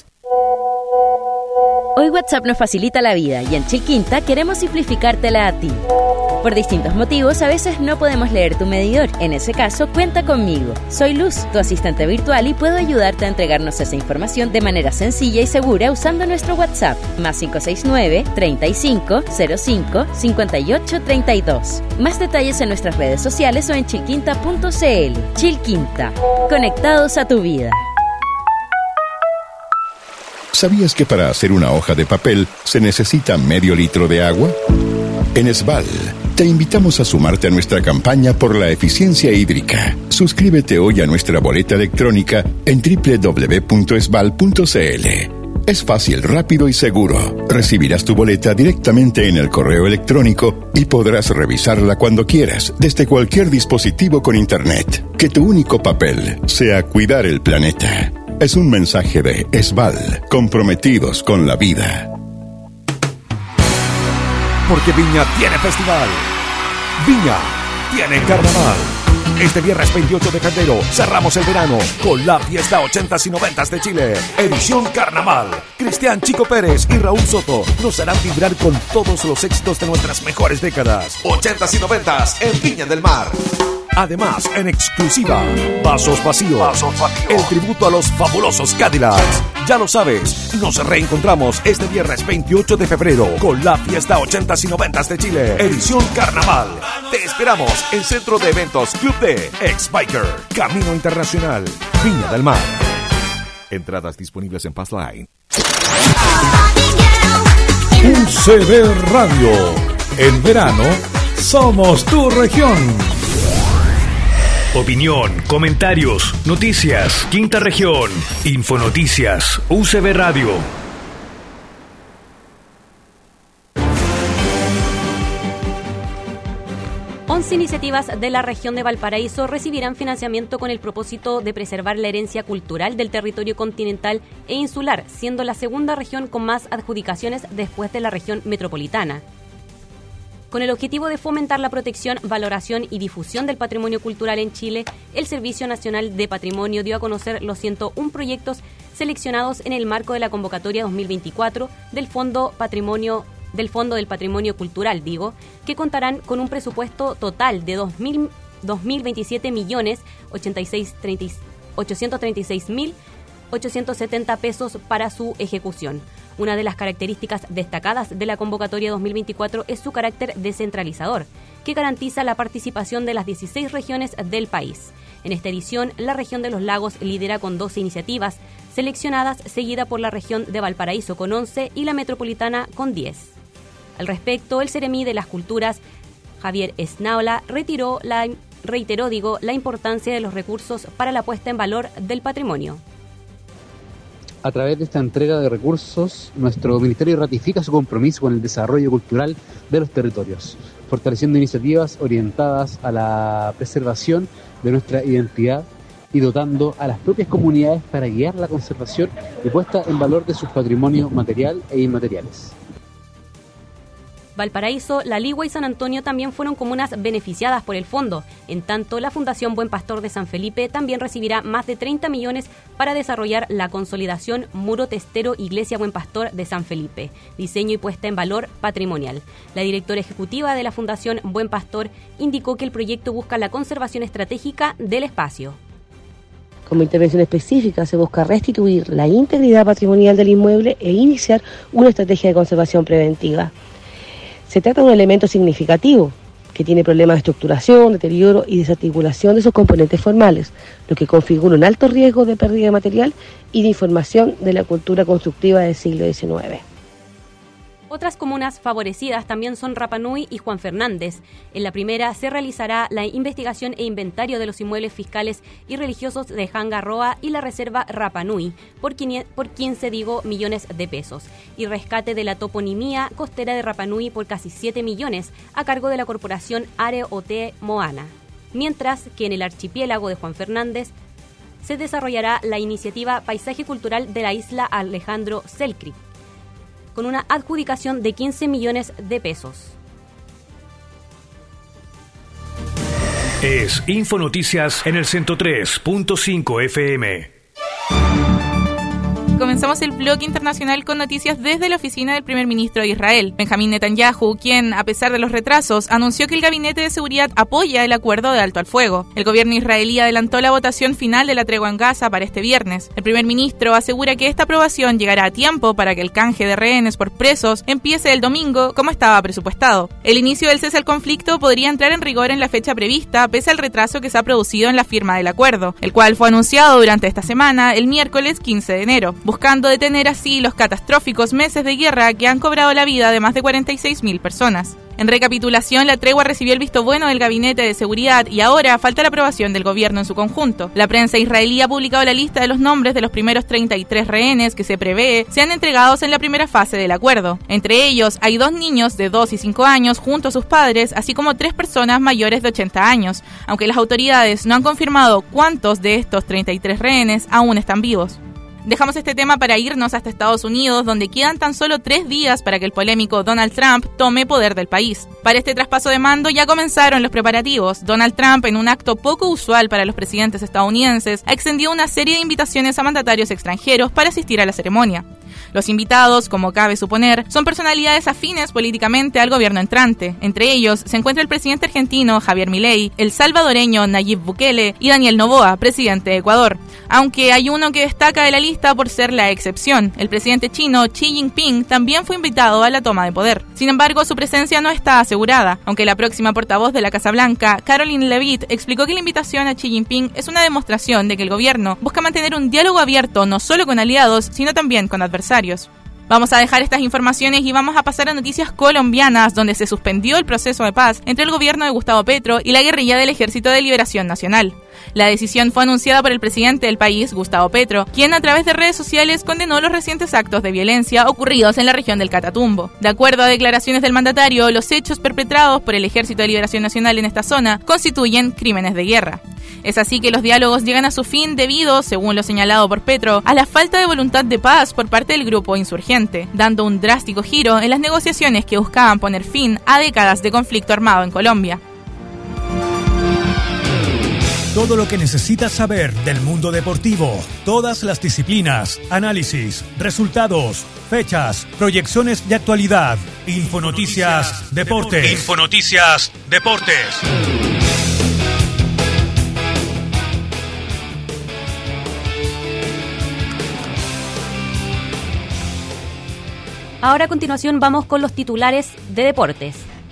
Hoy WhatsApp nos facilita la vida y en Chilquinta queremos simplificártela a ti. Por distintos motivos, a veces no podemos leer tu medidor. En ese caso, cuenta conmigo. Soy Luz, tu asistente virtual, y puedo ayudarte a entregarnos esa información de manera sencilla y segura usando nuestro WhatsApp. Más cinco seis nueve, treinta y cinco, cero cinco, cincuenta y ocho, treinta y dos. Más detalles en nuestras redes sociales o en chilquinta punto c l. Chilquinta. Conectados a tu vida. ¿Sabías que para hacer una hoja de papel se necesita medio litro de agua? En Esval, te invitamos a sumarte a nuestra campaña por la eficiencia hídrica. Suscríbete hoy a nuestra boleta electrónica en doble u doble u doble u punto esval punto c l. Es fácil, rápido y seguro. Recibirás tu boleta directamente en el correo electrónico y podrás revisarla cuando quieras, desde cualquier dispositivo con internet. Que tu único papel sea cuidar el planeta. Es un mensaje de Esval, comprometidos con la vida. Porque Viña tiene festival. Viña tiene carnaval. Este viernes veintiocho de febrero cerramos el verano con la fiesta ochentas y noventas de Chile. Edición Carnaval. Cristian Chico Pérez y Raúl Soto nos harán vibrar con todos los éxitos de nuestras mejores décadas. ochentas y noventas en Viña del Mar. Además, en exclusiva, Vasos Vacíos, Vasos Vacíos, el tributo a los fabulosos Cadillacs. Ya lo sabes, nos reencontramos este viernes veintiocho de febrero con la fiesta ochentas y noventas de Chile, edición Carnaval. Te esperamos en Centro de Eventos Club D, Ex-Biker, Camino Internacional, Viña del Mar. Entradas disponibles en Passline. U C B Radio. En verano, somos tu región. Opinión, comentarios, noticias, Quinta Región, Infonoticias, U C B Radio. once iniciativas de la región de Valparaíso recibirán financiamiento con el propósito de preservar la herencia cultural del territorio continental e insular, siendo la segunda región con más adjudicaciones después de la región metropolitana. Con el objetivo de fomentar la protección, valoración y difusión del patrimonio cultural en Chile, el Servicio Nacional de Patrimonio dio a conocer los ciento uno proyectos seleccionados en el marco de la convocatoria dos mil veinticuatro del Fondo Patrimonio del Fondo del Patrimonio Cultural, digo, que contarán con un presupuesto total de dos mil veintisiete millones ochocientos treinta y seis mil ochocientos setenta pesos para su ejecución. Una de las características destacadas de la convocatoria dos mil veinticuatro es su carácter descentralizador, que garantiza la participación de las dieciséis regiones del país. En esta edición, la región de los lagos lidera con doce iniciativas seleccionadas, seguida por la región de Valparaíso con once y la metropolitana con diez. Al respecto, el Seremí de las Culturas, Javier Esnaola, retiró la, reiteró digo, la importancia de los recursos para la puesta en valor del patrimonio. A través de esta entrega de recursos, nuestro Ministerio ratifica su compromiso con el desarrollo cultural de los territorios, fortaleciendo iniciativas orientadas a la preservación de nuestra identidad y dotando a las propias comunidades para guiar la conservación y puesta en valor de sus patrimonios material e inmateriales. Valparaíso, La Ligua y San Antonio también fueron comunas beneficiadas por el fondo. En tanto, la Fundación Buen Pastor de San Felipe también recibirá más de treinta millones para desarrollar la consolidación Muro Testero Iglesia Buen Pastor de San Felipe, diseño y puesta en valor patrimonial. La directora ejecutiva de la Fundación Buen Pastor indicó que el proyecto busca la conservación estratégica del espacio. Como intervención específica se busca restituir la integridad patrimonial del inmueble e iniciar una estrategia de conservación preventiva. Se trata de un elemento significativo que tiene problemas de estructuración, deterioro y desarticulación de sus componentes formales, lo que configura un alto riesgo de pérdida de material y de información de la cultura constructiva del siglo diecinueve. Otras comunas favorecidas también son Rapa Nui y Juan Fernández. En la primera se realizará la investigación e inventario de los inmuebles fiscales y religiosos de Jangarroa y la reserva Rapa Nui por quince digo, millones de pesos y rescate de la toponimia costera de Rapa Nui por casi siete millones a cargo de la corporación Are O T Moana. Mientras que en el archipiélago de Juan Fernández se desarrollará la iniciativa Paisaje Cultural de la Isla Alejandro Selkirk, con una adjudicación de quince millones de pesos. Es Infonoticias en el ciento tres punto cinco F M. Comenzamos el bloque internacional con noticias desde la oficina del primer ministro de Israel, Benjamín Netanyahu, quien, a pesar de los retrasos, anunció que el gabinete de seguridad apoya el acuerdo de alto al fuego. El gobierno israelí adelantó la votación final de la tregua en Gaza para este viernes. El primer ministro asegura que esta aprobación llegará a tiempo para que el canje de rehenes por presos empiece el domingo, como estaba presupuestado. El inicio del cese al conflicto podría entrar en rigor en la fecha prevista, pese al retraso que se ha producido en la firma del acuerdo, el cual fue anunciado durante esta semana, el miércoles quince de enero. Buscando detener así los catastróficos meses de guerra que han cobrado la vida de más de cuarenta y seis mil personas. En recapitulación, la tregua recibió el visto bueno del Gabinete de Seguridad y ahora falta la aprobación del gobierno en su conjunto. La prensa israelí ha publicado la lista de los nombres de los primeros treinta y tres rehenes que se prevé sean entregados en la primera fase del acuerdo. Entre ellos hay dos niños de dos y cinco años junto a sus padres, así como tres personas mayores de ochenta años, aunque las autoridades no han confirmado cuántos de estos treinta y tres rehenes aún están vivos. Dejamos este tema para irnos hasta Estados Unidos, donde quedan tan solo tres días para que el polémico Donald Trump tome poder del país. Para este traspaso de mando ya comenzaron los preparativos. Donald Trump, en un acto poco usual para los presidentes estadounidenses, ha extendido una serie de invitaciones a mandatarios extranjeros para asistir a la ceremonia. Los invitados, como cabe suponer, son personalidades afines políticamente al gobierno entrante. Entre ellos se encuentra el presidente argentino Javier Milei, el salvadoreño Nayib Bukele y Daniel Noboa, presidente de Ecuador. Aunque hay uno que destaca de la lista por ser la excepción. El presidente chino Xi Jinping también fue invitado a la toma de poder. Sin embargo, su presencia no está asegurada, aunque la próxima portavoz de la Casa Blanca, Caroline Leavitt, explicó que la invitación a Xi Jinping es una demostración de que el gobierno busca mantener un diálogo abierto no solo con aliados, sino también con adversarios. Vamos a dejar estas informaciones y vamos a pasar a noticias colombianas, donde se suspendió el proceso de paz entre el gobierno de Gustavo Petro y la guerrilla del Ejército de Liberación Nacional. La decisión fue anunciada por el presidente del país, Gustavo Petro, quien a través de redes sociales condenó los recientes actos de violencia ocurridos en la región del Catatumbo. De acuerdo a declaraciones del mandatario, los hechos perpetrados por el Ejército de Liberación Nacional en esta zona constituyen crímenes de guerra. Es así que los diálogos llegan a su fin debido, según lo señalado por Petro, a la falta de voluntad de paz por parte del grupo insurgente, dando un drástico giro en las negociaciones que buscaban poner fin a décadas de conflicto armado en Colombia. Todo lo que necesitas saber del mundo deportivo, todas las disciplinas, análisis, resultados, fechas, proyecciones y actualidad. Infonoticias Deportes. Infonoticias Deportes. Ahora a continuación vamos con los titulares de deportes.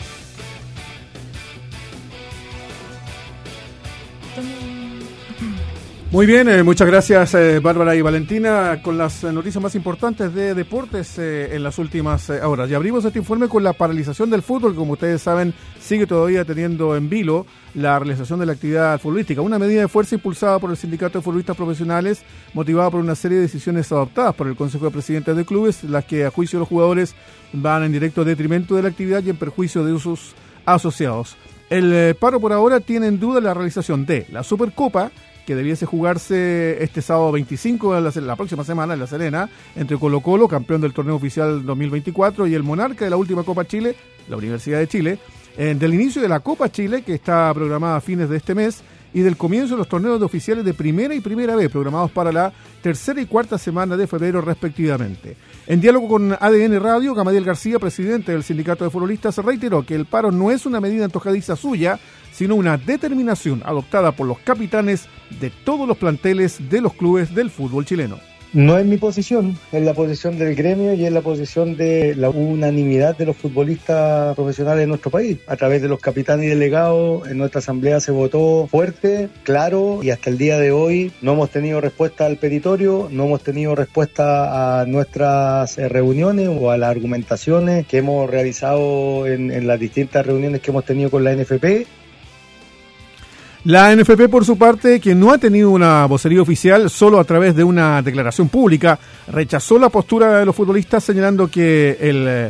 Muy bien, eh, muchas gracias eh, Bárbara y Valentina con las eh, noticias más importantes de deportes eh, en las últimas eh, horas. Y abrimos este informe con la paralización del fútbol, que como ustedes saben sigue todavía teniendo en vilo la realización de la actividad futbolística, una medida de fuerza impulsada por el Sindicato de Futbolistas Profesionales, motivada por una serie de decisiones adoptadas por el Consejo de Presidentes de Clubes, las que a juicio de los jugadores van en directo detrimento de la actividad y en perjuicio de sus asociados. El eh, paro por ahora tiene en duda la realización de la Supercopa, que debiese jugarse este sábado veinticinco de la, la próxima semana en La Serena, entre Colo Colo, campeón del torneo oficial dos mil veinticuatro, y el monarca de la última Copa Chile, la Universidad de Chile, eh, del inicio de la Copa Chile, que está programada a fines de este mes, y del comienzo de los torneos de oficiales de Primera y Primera B, programados para la tercera y cuarta semana de febrero respectivamente. En diálogo con A D N Radio, Gamadiel García, presidente del Sindicato de Futbolistas, reiteró que el paro no es una medida antojadiza suya, sino una determinación adoptada por los capitanes de todos los planteles de los clubes del fútbol chileno. No es mi posición, es la posición del gremio y es la posición de la unanimidad de los futbolistas profesionales de nuestro país. A través de los capitanes y delegados, en nuestra asamblea se votó fuerte, claro, y hasta el día de hoy no hemos tenido respuesta al petitorio, no hemos tenido respuesta a nuestras reuniones o a las argumentaciones que hemos realizado en, en las distintas reuniones que hemos tenido con la N F P. La N F P, por su parte, que no ha tenido una vocería oficial, solo a través de una declaración pública, rechazó la postura de los futbolistas, señalando que el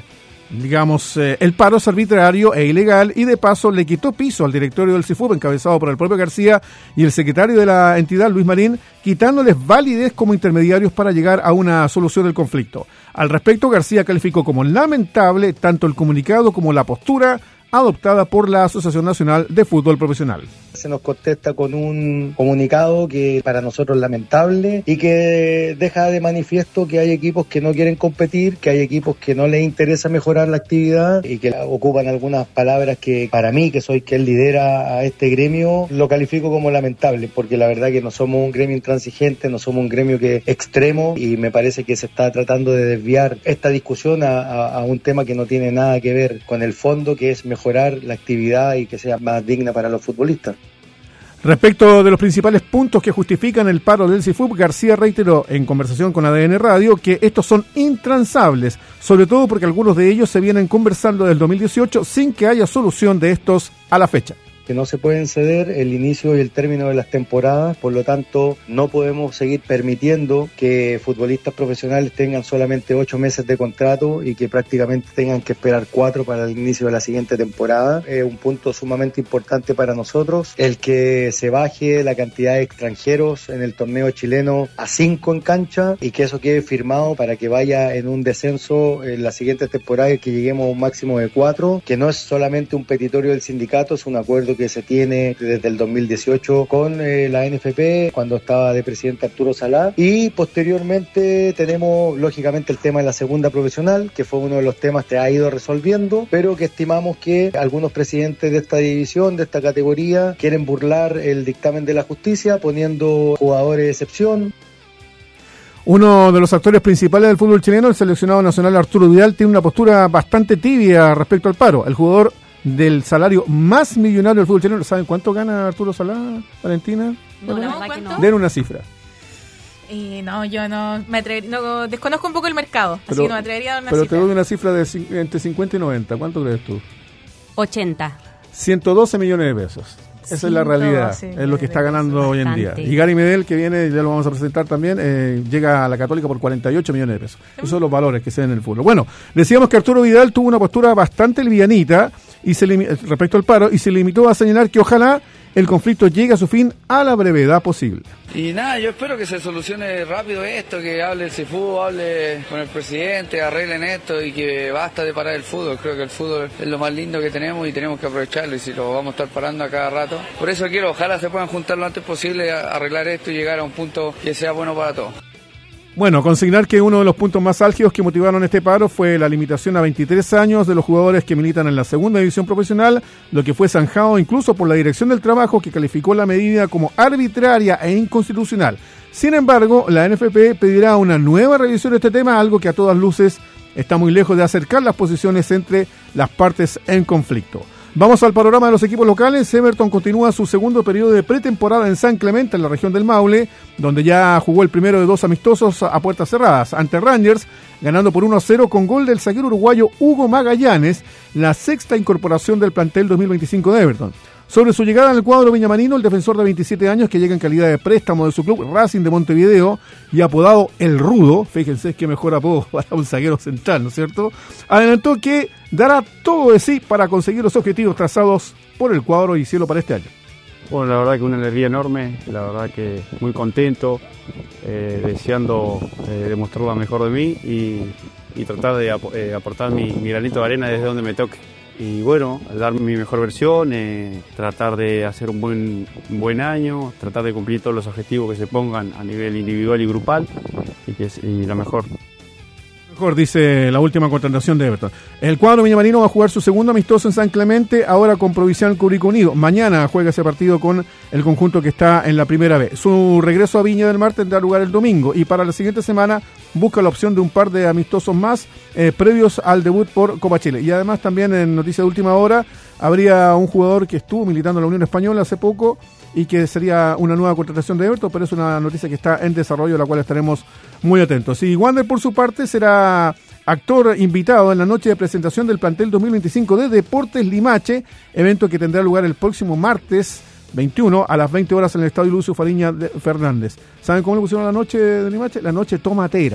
digamos, eh, el paro es arbitrario e ilegal y de paso le quitó piso al directorio del CIFUB, encabezado por el propio García y el secretario de la entidad, Luis Marín, quitándoles validez como intermediarios para llegar a una solución del conflicto. Al respecto, García calificó como lamentable tanto el comunicado como la postura adoptada por la Asociación Nacional de Fútbol Profesional. Se nos contesta con un comunicado que para nosotros es lamentable y que deja de manifiesto que hay equipos que no quieren competir, que hay equipos que no les interesa mejorar la actividad y que ocupan algunas palabras que para mí, que soy quien lidera a este gremio, lo califico como lamentable, porque la verdad que no somos un gremio intransigente, no somos un gremio que extremo, y me parece que se está tratando de desviar esta discusión a, a, a un tema que no tiene nada que ver con el fondo, que es mejorar la actividad y que sea más digna para los futbolistas. Respecto de los principales puntos que justifican el paro del CIFUB, García reiteró en conversación con A D N Radio que estos son intransables, sobre todo porque algunos de ellos se vienen conversando desde el dos mil dieciocho sin que haya solución de estos a la fecha. Que no se pueden ceder el inicio y el término de las temporadas, por lo tanto no podemos seguir permitiendo que futbolistas profesionales tengan solamente ocho meses de contrato y que prácticamente tengan que esperar cuatro para el inicio de la siguiente temporada. Es un punto sumamente importante para nosotros, el que se baje la cantidad de extranjeros en el torneo chileno a cinco en cancha y que eso quede firmado para que vaya en un descenso en la siguiente temporada y que lleguemos a un máximo de cuatro, que no es solamente un petitorio del sindicato, es un acuerdo que se tiene desde el dos mil dieciocho con eh, la N F P cuando estaba de presidente Arturo Salá, y posteriormente tenemos lógicamente el tema de la segunda profesional, que fue uno de los temas que ha ido resolviendo, pero que estimamos que algunos presidentes de esta división, de esta categoría, quieren burlar el dictamen de la justicia poniendo jugadores de excepción. Uno de los actores principales del fútbol chileno, el seleccionado nacional Arturo Vidal, tiene una postura bastante tibia respecto al paro. El jugador del salario más millonario del fútbol chileno, ¿saben cuánto gana Arturo Salá, Valentina? No, no, ¿cuánto? Den una cifra. Eh, no, yo no me atrevería, no, desconozco un poco el mercado, pero, así que no me atrevería a dar una pero cifra. Pero te doy una cifra de entre cincuenta y noventa, ¿cuánto crees tú? ochenta. ciento doce millones de pesos. Esa es la realidad, es lo que está ganando hoy en día. Y Gary Medel, que viene, ya lo vamos a presentar también, eh, llega a la Católica por cuarenta y ocho millones de pesos. Esos son los valores que se ven en el fútbol. Bueno, decíamos que Arturo Vidal tuvo una postura bastante livianita y se lim- respecto al paro y se limitó a señalar que ojalá el conflicto llegue a su fin a la brevedad posible. Y nada, yo espero que se solucione rápido esto, que hable el CIFUB, hable con el presidente, arreglen esto y que basta de parar el fútbol. Creo que el fútbol es lo más lindo que tenemos y tenemos que aprovecharlo, y si lo vamos a estar parando a cada rato. Por eso quiero, ojalá se puedan juntar lo antes posible, a arreglar esto y llegar a un punto que sea bueno para todos. Bueno, consignar que uno de los puntos más álgidos que motivaron este paro fue la limitación a veintitrés años de los jugadores que militan en la segunda división profesional, lo que fue zanjado incluso por la Dirección del Trabajo, que calificó la medida como arbitraria e inconstitucional. Sin embargo, la N F P pedirá una nueva revisión de este tema, algo que a todas luces está muy lejos de acercar las posiciones entre las partes en conflicto. Vamos al panorama de los equipos locales. Everton continúa su segundo periodo de pretemporada en San Clemente, en la región del Maule, donde ya jugó el primero de dos amistosos a puertas cerradas ante Rangers, ganando por uno a cero con gol del zaguero uruguayo Hugo Magallanes, la sexta incorporación del plantel dos mil veinticinco de Everton. Sobre su llegada en el cuadro viñamarino, el defensor de veintisiete años, que llega en calidad de préstamo de su club Racing de Montevideo y apodado El Rudo, fíjense qué mejor apodo para un zaguero central, ¿no es cierto?, adelantó que dará todo de sí para conseguir los objetivos trazados por el cuadro y cielo para este año. Bueno, la verdad que una alegría enorme, la verdad que muy contento, eh, deseando eh, demostrar lo mejor de mí y, y tratar de ap- eh, aportar mi, mi granito de arena desde donde me toque. Y bueno, dar mi mejor versión, eh, tratar de hacer un buen, un buen año, tratar de cumplir todos los objetivos que se pongan a nivel individual y grupal, y que es y la mejor. Mejor, dice la última contratación de Everton. El cuadro viñamarino va a jugar su segundo amistoso en San Clemente, ahora con Provincial Curicó Unido. Mañana juega ese partido con el conjunto que está en la primera B. Su regreso a Viña del Mar tendrá lugar el domingo, y para la siguiente semana busca la opción de un par de amistosos más eh, previos al debut por Copa Chile. Y además también en noticia de última hora habría un jugador que estuvo militando en la Unión Española hace poco y que sería una nueva contratación de Everton, pero es una noticia que está en desarrollo, a la cual estaremos muy atentos. Y Wander, por su parte, será actor invitado en la noche de presentación del plantel dos mil veinticinco de Deportes Limache, evento que tendrá lugar el próximo martes veintiuno a las veinte horas en el Estadio Lucio Fariña de Fernández. ¿Saben cómo le pusieron la noche de Limache? La noche tomatera.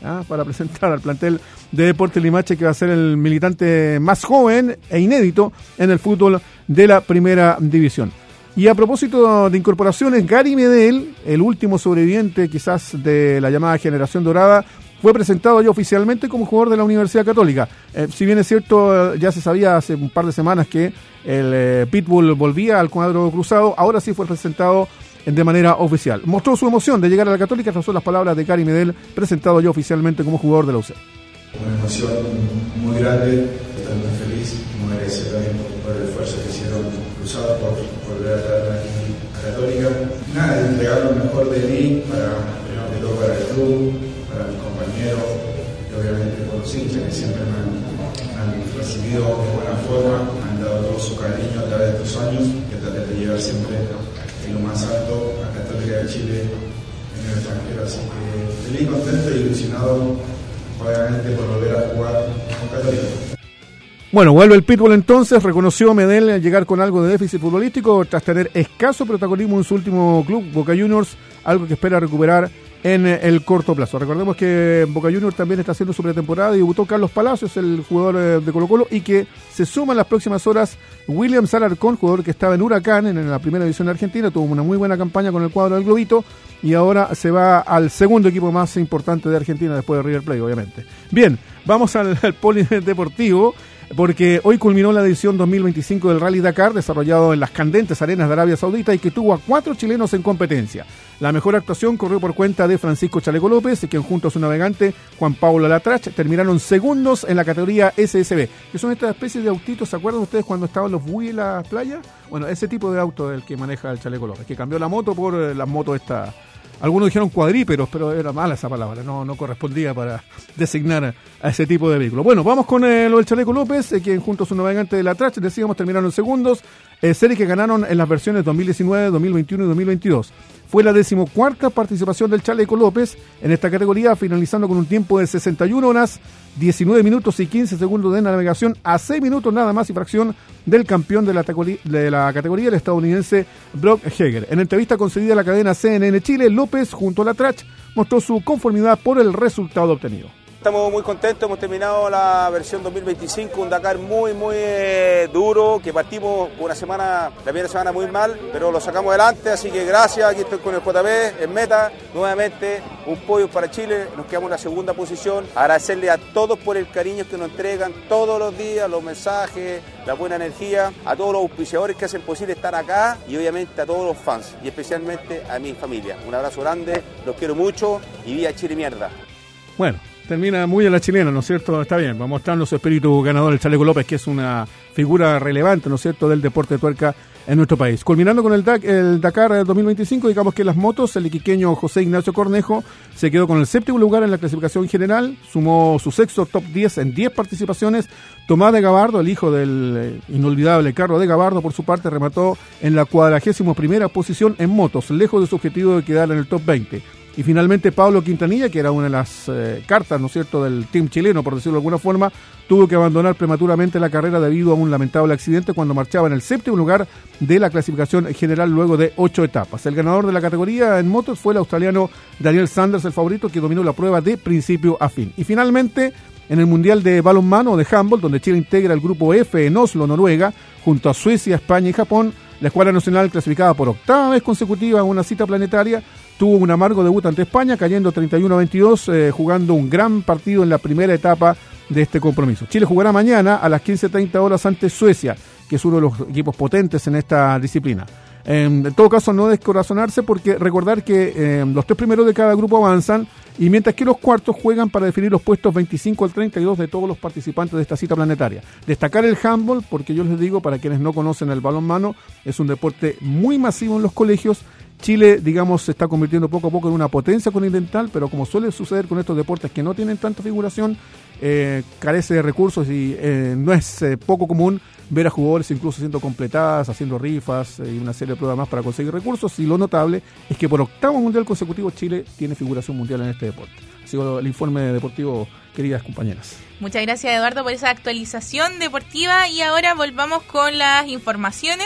¿ah? para presentar al plantel de Deportes Limache, que va a ser el militante más joven e inédito en el fútbol de la primera división. Y a propósito de incorporaciones, Gary Medel, el último sobreviviente quizás de la llamada generación dorada, fue presentado ya oficialmente como jugador de la Universidad Católica. Eh, si bien es cierto, ya se sabía hace un par de semanas que el eh, Pitbull volvía al cuadro cruzado, ahora sí fue presentado de manera oficial. Mostró su emoción de llegar a la Católica. Estas son las palabras de Gary Medel, presentado ya oficialmente como jugador de la U C. Una emoción muy grande, estoy muy feliz, muy agradecido también por el esfuerzo que hicieron cruzados por volver a traerme aquí a Católica. Nada, de entregar lo mejor de mí, para, primero que todo para el club, para mis compañeros y obviamente por los hinchas que siempre me han, me han recibido de buena forma, me han dado todo su cariño a través de estos años, que traté de llegar siempre en lo más alto a Católica de Chile en el extranjero. Así que feliz, contento y ilusionado, obviamente, por volver a jugar con Católica. Bueno, vuelve el Pitbull entonces. Reconoció Medel llegar con algo de déficit futbolístico tras tener escaso protagonismo en su último club, Boca Juniors, algo que espera recuperar en el corto plazo. Recordemos que Boca Juniors también está haciendo su pretemporada y debutó Carlos Palacios, el jugador de Colo Colo, y que se suma en las próximas horas William Alarcón, jugador que estaba en Huracán en la primera división de Argentina, tuvo una muy buena campaña con el cuadro del Globito y ahora se va al segundo equipo más importante de Argentina después de River Plate, obviamente. Bien, vamos al, al polideportivo, porque hoy culminó la edición dos mil veinticinco del Rally Dakar, desarrollado en las candentes arenas de Arabia Saudita y que tuvo a cuatro chilenos en competencia. La mejor actuación corrió por cuenta de Francisco Chaleco López, quien junto a su navegante Juan Pablo Latrach terminaron segundos en la categoría S S B, que son estas especies de autitos. ¿Se acuerdan ustedes cuando estaban los buis en la playa? Bueno, ese tipo de auto es el que maneja el Chaleco López, que cambió la moto por eh, las motos esta... Algunos dijeron cuadríperos, pero era mala esa palabra, no, no correspondía para designar a ese tipo de vehículo. Bueno, vamos con eh, lo del Chaleco López, eh, quien junto a su navegante de la Trach, decíamos, terminaron segundos, eh, serie que ganaron en las versiones dos mil diecinueve, dos mil veintiuno y dos mil veintidós. Fue la decimocuarta participación del Chaleco López en esta categoría, finalizando con un tiempo de sesenta y una horas, diecinueve minutos y quince segundos de navegación, a seis minutos nada más y fracción del campeón de la, de la categoría, el estadounidense Brock Heger. En entrevista concedida a la cadena C N N Chile, López, junto a la Trach, mostró su conformidad por el resultado obtenido. Estamos muy contentos, hemos terminado la versión dos mil veinticinco, un Dakar muy muy eh, duro, que partimos una semana, la primera semana muy mal, pero lo sacamos adelante, así que gracias, aquí estoy con el J P en meta, nuevamente un podio para Chile, nos quedamos en la segunda posición, agradecerle a todos por el cariño que nos entregan todos los días, los mensajes, la buena energía, a todos los auspiciadores que hacen posible estar acá y obviamente a todos los fans y especialmente a mi familia. Un abrazo grande, los quiero mucho y viva Chile mierda. Bueno. Termina muy a la chilena, ¿no es cierto? Está bien, va mostrando su espíritu ganador el Chaleco López, que es una figura relevante, ¿no es cierto?, del deporte de tuerca en nuestro país. Culminando con el, D- el Dakar dos mil veinticinco, digamos que las motos, el iquiqueño José Ignacio Cornejo se quedó con el séptimo lugar en la clasificación general, sumó su sexto top diez en diez participaciones. Tomás de Gabardo, el hijo del inolvidable Carlos de Gabardo, por su parte, remató en la cuadragésima primera posición en motos, lejos de su objetivo de quedar en el top veinte. Y finalmente Pablo Quintanilla, que era una de las eh, cartas, ¿no es cierto?, del team chileno, por decirlo de alguna forma, tuvo que abandonar prematuramente la carrera debido a un lamentable accidente cuando marchaba en el séptimo lugar de la clasificación general luego de ocho etapas. El ganador de la categoría en motos fue el australiano Daniel Sanders, el favorito, que dominó la prueba de principio a fin. Y finalmente, en el Mundial de Balonmano de Handball, donde Chile integra el grupo F en Oslo, Noruega, junto a Suecia, España y Japón, la escuadra nacional, clasificada por octava vez consecutiva en una cita planetaria, tuvo un amargo debut ante España, cayendo treinta y uno a veintidós, eh, jugando un gran partido en la primera etapa de este compromiso. Chile jugará mañana a las quince treinta horas ante Suecia, que es uno de los equipos potentes en esta disciplina. Eh, en todo caso, no descorazonarse, porque recordar que eh, los tres primeros de cada grupo avanzan, y mientras que los cuartos juegan para definir los puestos veinticinco al treinta y dos de todos los participantes de esta cita planetaria. Destacar el handball, porque yo les digo, para quienes no conocen el balonmano, es un deporte muy masivo en los colegios. Chile, digamos, se está convirtiendo poco a poco en una potencia continental, pero como suele suceder con estos deportes que no tienen tanta figuración, eh, carece de recursos y eh, no es eh, poco común ver a jugadores incluso siendo completadas, haciendo rifas eh, y una serie de pruebas más para conseguir recursos. Y lo notable es que por octavo mundial consecutivo Chile tiene figuración mundial en este deporte. Ha sido el informe deportivo, queridas compañeras. Muchas gracias, Eduardo, por esa actualización deportiva. Y ahora volvamos con las informaciones.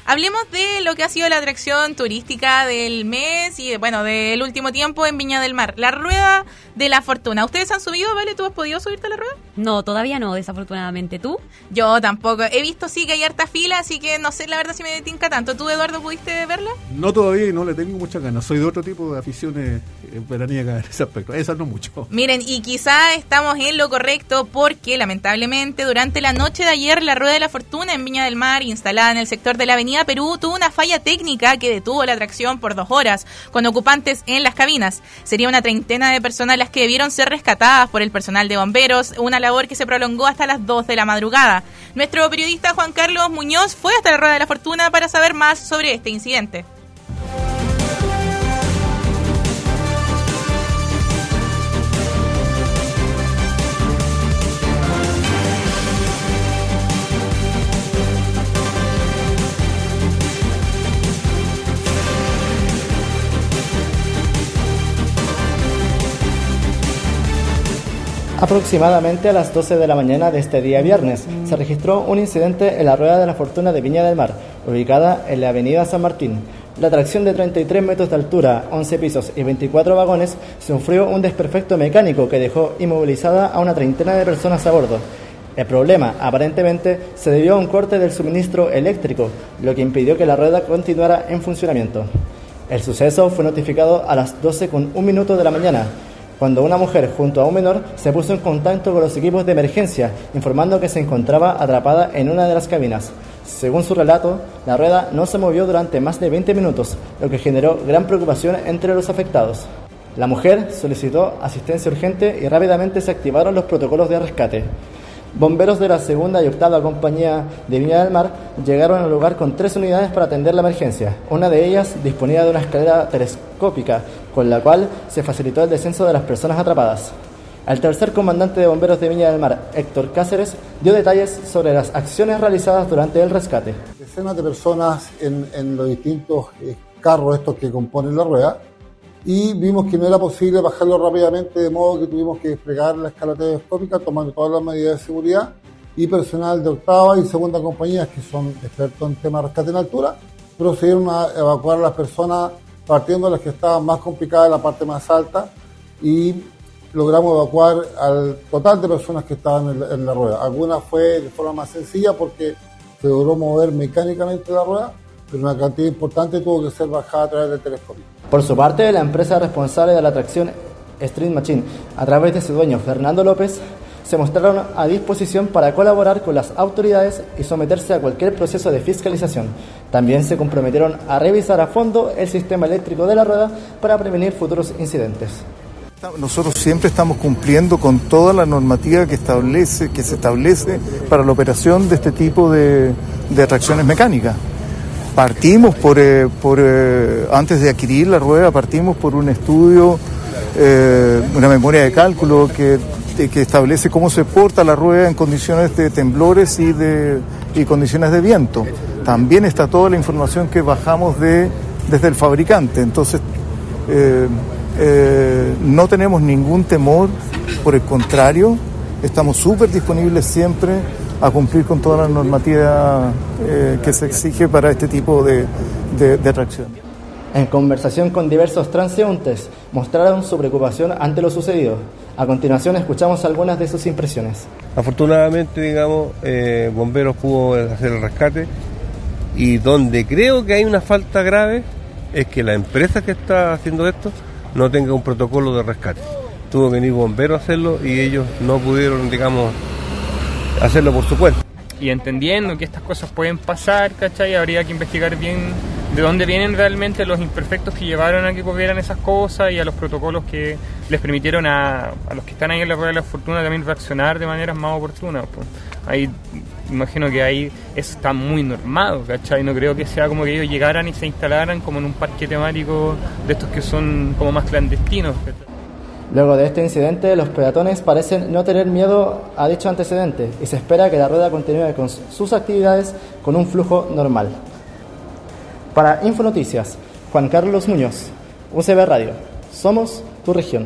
Hablemos de lo que ha sido la atracción turística del mes y, bueno, del último tiempo en Viña del Mar. La Rueda de la Fortuna. ¿Ustedes han subido, Vale? ¿Tú has podido subirte a la rueda? No, todavía no, desafortunadamente. ¿Tú? Yo tampoco. He visto, sí, que hay harta fila, así que no sé, la verdad, si me tinca tanto. ¿Tú, Eduardo, pudiste verla? No todavía y no le tengo muchas ganas. Soy de otro tipo de aficiones eh, veraniegas en ese aspecto. Esas no mucho. Miren, y quizá estamos en lo correcto porque, lamentablemente, durante la noche de ayer, la Rueda de la Fortuna en Viña del Mar, instalada en el sector de la Avenida Perú, tuvo una falla técnica que detuvo la atracción por dos horas, con ocupantes en las cabinas. Sería una treintena de personas las que debieron ser rescatadas por el personal de bomberos, una labor que se prolongó hasta las dos de la madrugada. Nuestro periodista Juan Carlos Muñoz fue hasta la Rueda de la Fortuna para saber más sobre este incidente. Aproximadamente a las doce de la mañana de este día viernes, se registró un incidente en la Rueda de la Fortuna de Viña del Mar, ubicada en la avenida San Martín. La atracción de treinta y tres metros de altura, once pisos y veinticuatro vagones sufrió un desperfecto mecánico que dejó inmovilizada a una treintena de personas a bordo. El problema, aparentemente, se debió a un corte del suministro eléctrico, lo que impidió que la rueda continuara en funcionamiento. El suceso fue notificado a las doce con un minuto de la mañana, cuando una mujer junto a un menor se puso en contacto con los equipos de emergencia, informando que se encontraba atrapada en una de las cabinas. Según su relato, la rueda no se movió durante más de veinte minutos, lo que generó gran preocupación entre los afectados. La mujer solicitó asistencia urgente y rápidamente se activaron los protocolos de rescate. Bomberos de la segunda y octava compañía de Viña del Mar llegaron al lugar con tres unidades para atender la emergencia. Una de ellas disponía de una escalera telescópica, con la cual se facilitó el descenso de las personas atrapadas. El tercer comandante de bomberos de Viña del Mar, Héctor Cáceres, dio detalles sobre las acciones realizadas durante el rescate. Decenas de personas en, en los distintos eh, carros estos que componen la rueda, y vimos que no era posible bajarlo rápidamente, de modo que tuvimos que desplegar la escala telescópica tomando todas las medidas de seguridad, y personal de octava y segunda compañías, que son expertos en temas de rescate en altura, procedieron a evacuar a las personas partiendo de las que estaban más complicadas, la parte más alta, y logramos evacuar al total de personas que estaban en la, en la rueda. Algunas fue de forma más sencilla porque se logró mover mecánicamente la rueda, pero una cantidad importante tuvo que ser bajada a través del telescopio. Por su parte, la empresa responsable de la atracción Street Machine, a través de su dueño Fernando López, se mostraron a disposición para colaborar con las autoridades y someterse a cualquier proceso de fiscalización. También se comprometieron a revisar a fondo el sistema eléctrico de la rueda para prevenir futuros incidentes. Nosotros siempre estamos cumpliendo con toda la normativa que establece, que se establece para la operación de este tipo de, de atracciones mecánicas. Partimos por, eh, por eh, antes de adquirir la rueda, partimos por un estudio, eh, una memoria de cálculo que, de, que establece cómo se porta la rueda en condiciones de temblores y de y condiciones de viento. También está toda la información que bajamos de desde el fabricante. Entonces, eh, eh, no tenemos ningún temor, por el contrario, estamos súper disponibles siempre a cumplir con toda la normativa eh, que se exige para este tipo de, de, de atracción. En conversación con diversos transeúntes, mostraron su preocupación ante lo sucedido. A continuación escuchamos algunas de sus impresiones. Afortunadamente, digamos, eh, Bomberos pudo hacer el rescate, y donde creo que hay una falta grave es que la empresa que está haciendo esto no tenga un protocolo de rescate. Tuvo que venir Bomberos a hacerlo y ellos no pudieron, digamos, hacerlo por su cuenta. Y entendiendo que estas cosas pueden pasar, ¿cachai? Habría que investigar bien de dónde vienen realmente los imperfectos que llevaron a que ocurrieran esas cosas y a los protocolos que les permitieron a, a los que están ahí en la rueda de la fortuna también reaccionar de maneras más oportunas. Pues. Ahí imagino que ahí eso está muy normado, ¿cachai? No creo que sea como que ellos llegaran y se instalaran como en un parque temático de estos que son como más clandestinos, ¿cachai? Luego de este incidente, los peatones parecen no tener miedo a dicho antecedente y se espera que la rueda continúe con sus actividades con un flujo normal. Para Infonoticias, Juan Carlos Muñoz, U C B Radio. Somos tu región.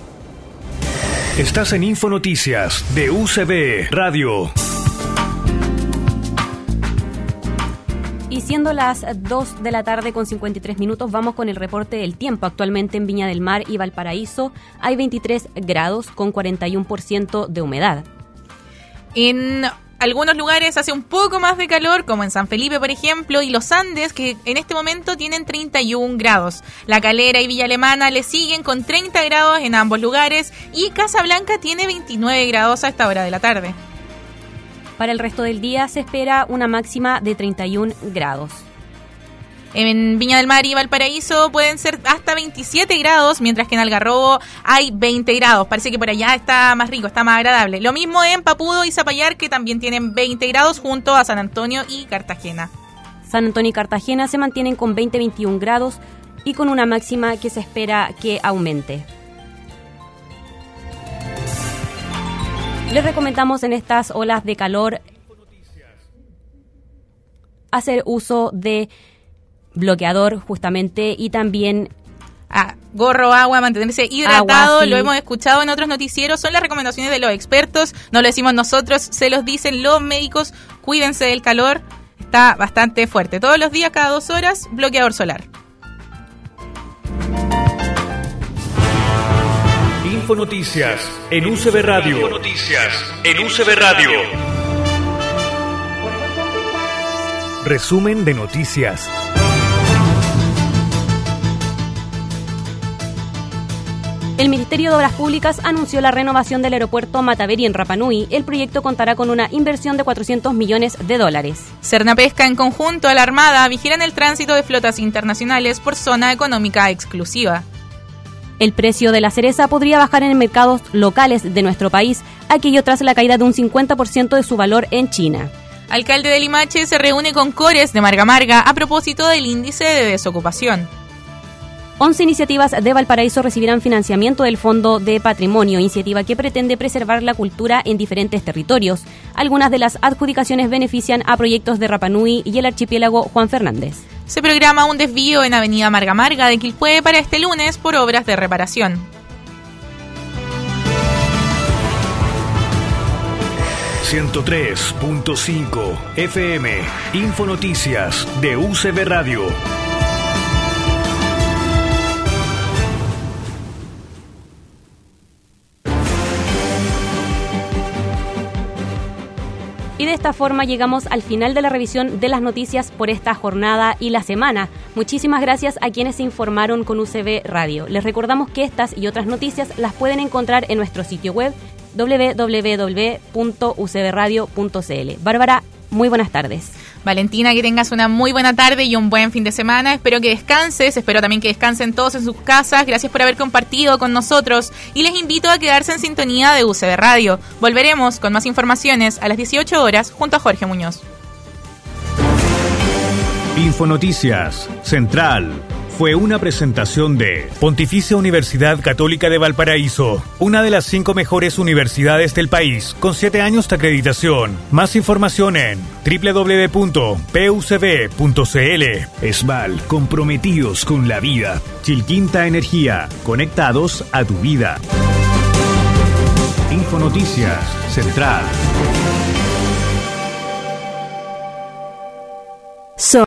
Estás en Infonoticias de U C B Radio. Y siendo las dos de la tarde con cincuenta y tres minutos, vamos con el reporte del tiempo. Actualmente en Viña del Mar y Valparaíso hay veintitrés grados con cuarenta y uno por ciento de humedad. En algunos lugares hace un poco más de calor, como en San Felipe, por ejemplo, y los Andes, que en este momento tienen treinta y un grados. La Calera y Villa Alemana le siguen con treinta grados en ambos lugares y Casablanca tiene veintinueve grados a esta hora de la tarde. Para el resto del día se espera una máxima de treinta y un grados. En Viña del Mar y Valparaíso pueden ser hasta veintisiete grados, mientras que en Algarrobo hay veinte grados. Parece que por allá está más rico, está más agradable. Lo mismo en Papudo y Zapallar, que también tienen veinte grados junto a San Antonio y Cartagena. San Antonio y Cartagena se mantienen con veinte a veintiún grados y con una máxima que se espera que aumente. Les recomendamos en estas olas de calor hacer uso de bloqueador justamente y también ah, gorro, agua, mantenerse hidratado. Agua, sí. Lo hemos escuchado en otros noticieros, son las recomendaciones de los expertos, no lo decimos nosotros, se los dicen los médicos. Cuídense del calor, está bastante fuerte. Todos los días, cada dos horas, bloqueador solar. Infonoticias en U C B Radio. Infonoticias en U C B Radio. Resumen de noticias. El Ministerio de Obras Públicas anunció la renovación del aeropuerto Mataveri en Rapa Nui. El proyecto contará con una inversión de cuatrocientos millones de dólares. Cernapesca, en conjunto a la Armada, vigilan el tránsito de flotas internacionales por zona económica exclusiva. El precio de la cereza podría bajar en mercados locales de nuestro país, aquello tras la caída de un cincuenta por ciento de su valor en China. Alcalde de Limache se reúne con Cores de Marga Marga a propósito del índice de desocupación. once iniciativas de Valparaíso recibirán financiamiento del Fondo de Patrimonio, iniciativa que pretende preservar la cultura en diferentes territorios. Algunas de las adjudicaciones benefician a proyectos de Rapa Nui y el archipiélago Juan Fernández. Se programa un desvío en Avenida Marga Marga de Quilpué para este lunes por obras de reparación. ciento tres punto cinco F M, Infonoticias de U C B Radio. Y de esta forma llegamos al final de la revisión de las noticias por esta jornada y la semana. Muchísimas gracias a quienes se informaron con U C B Radio. Les recordamos que estas y otras noticias las pueden encontrar en nuestro sitio web doble u doble u doble u punto u c b radio punto c l. Bárbara, muy buenas tardes. Valentina, que tengas una muy buena tarde y un buen fin de semana. Espero que descanses, espero también que descansen todos en sus casas. Gracias por haber compartido con nosotros y les invito a quedarse en sintonía de U C B Radio. Volveremos con más informaciones a las dieciocho horas junto a Jorge Muñoz. Infonoticias Central fue una presentación de Pontificia Universidad Católica de Valparaíso, una de las cinco mejores universidades del país, con siete años de acreditación. Más información en doble u doble u doble u punto p u c b punto c l. Esval, comprometidos con la vida. Chilquinta Energía, conectados a tu vida. Infonoticias Central.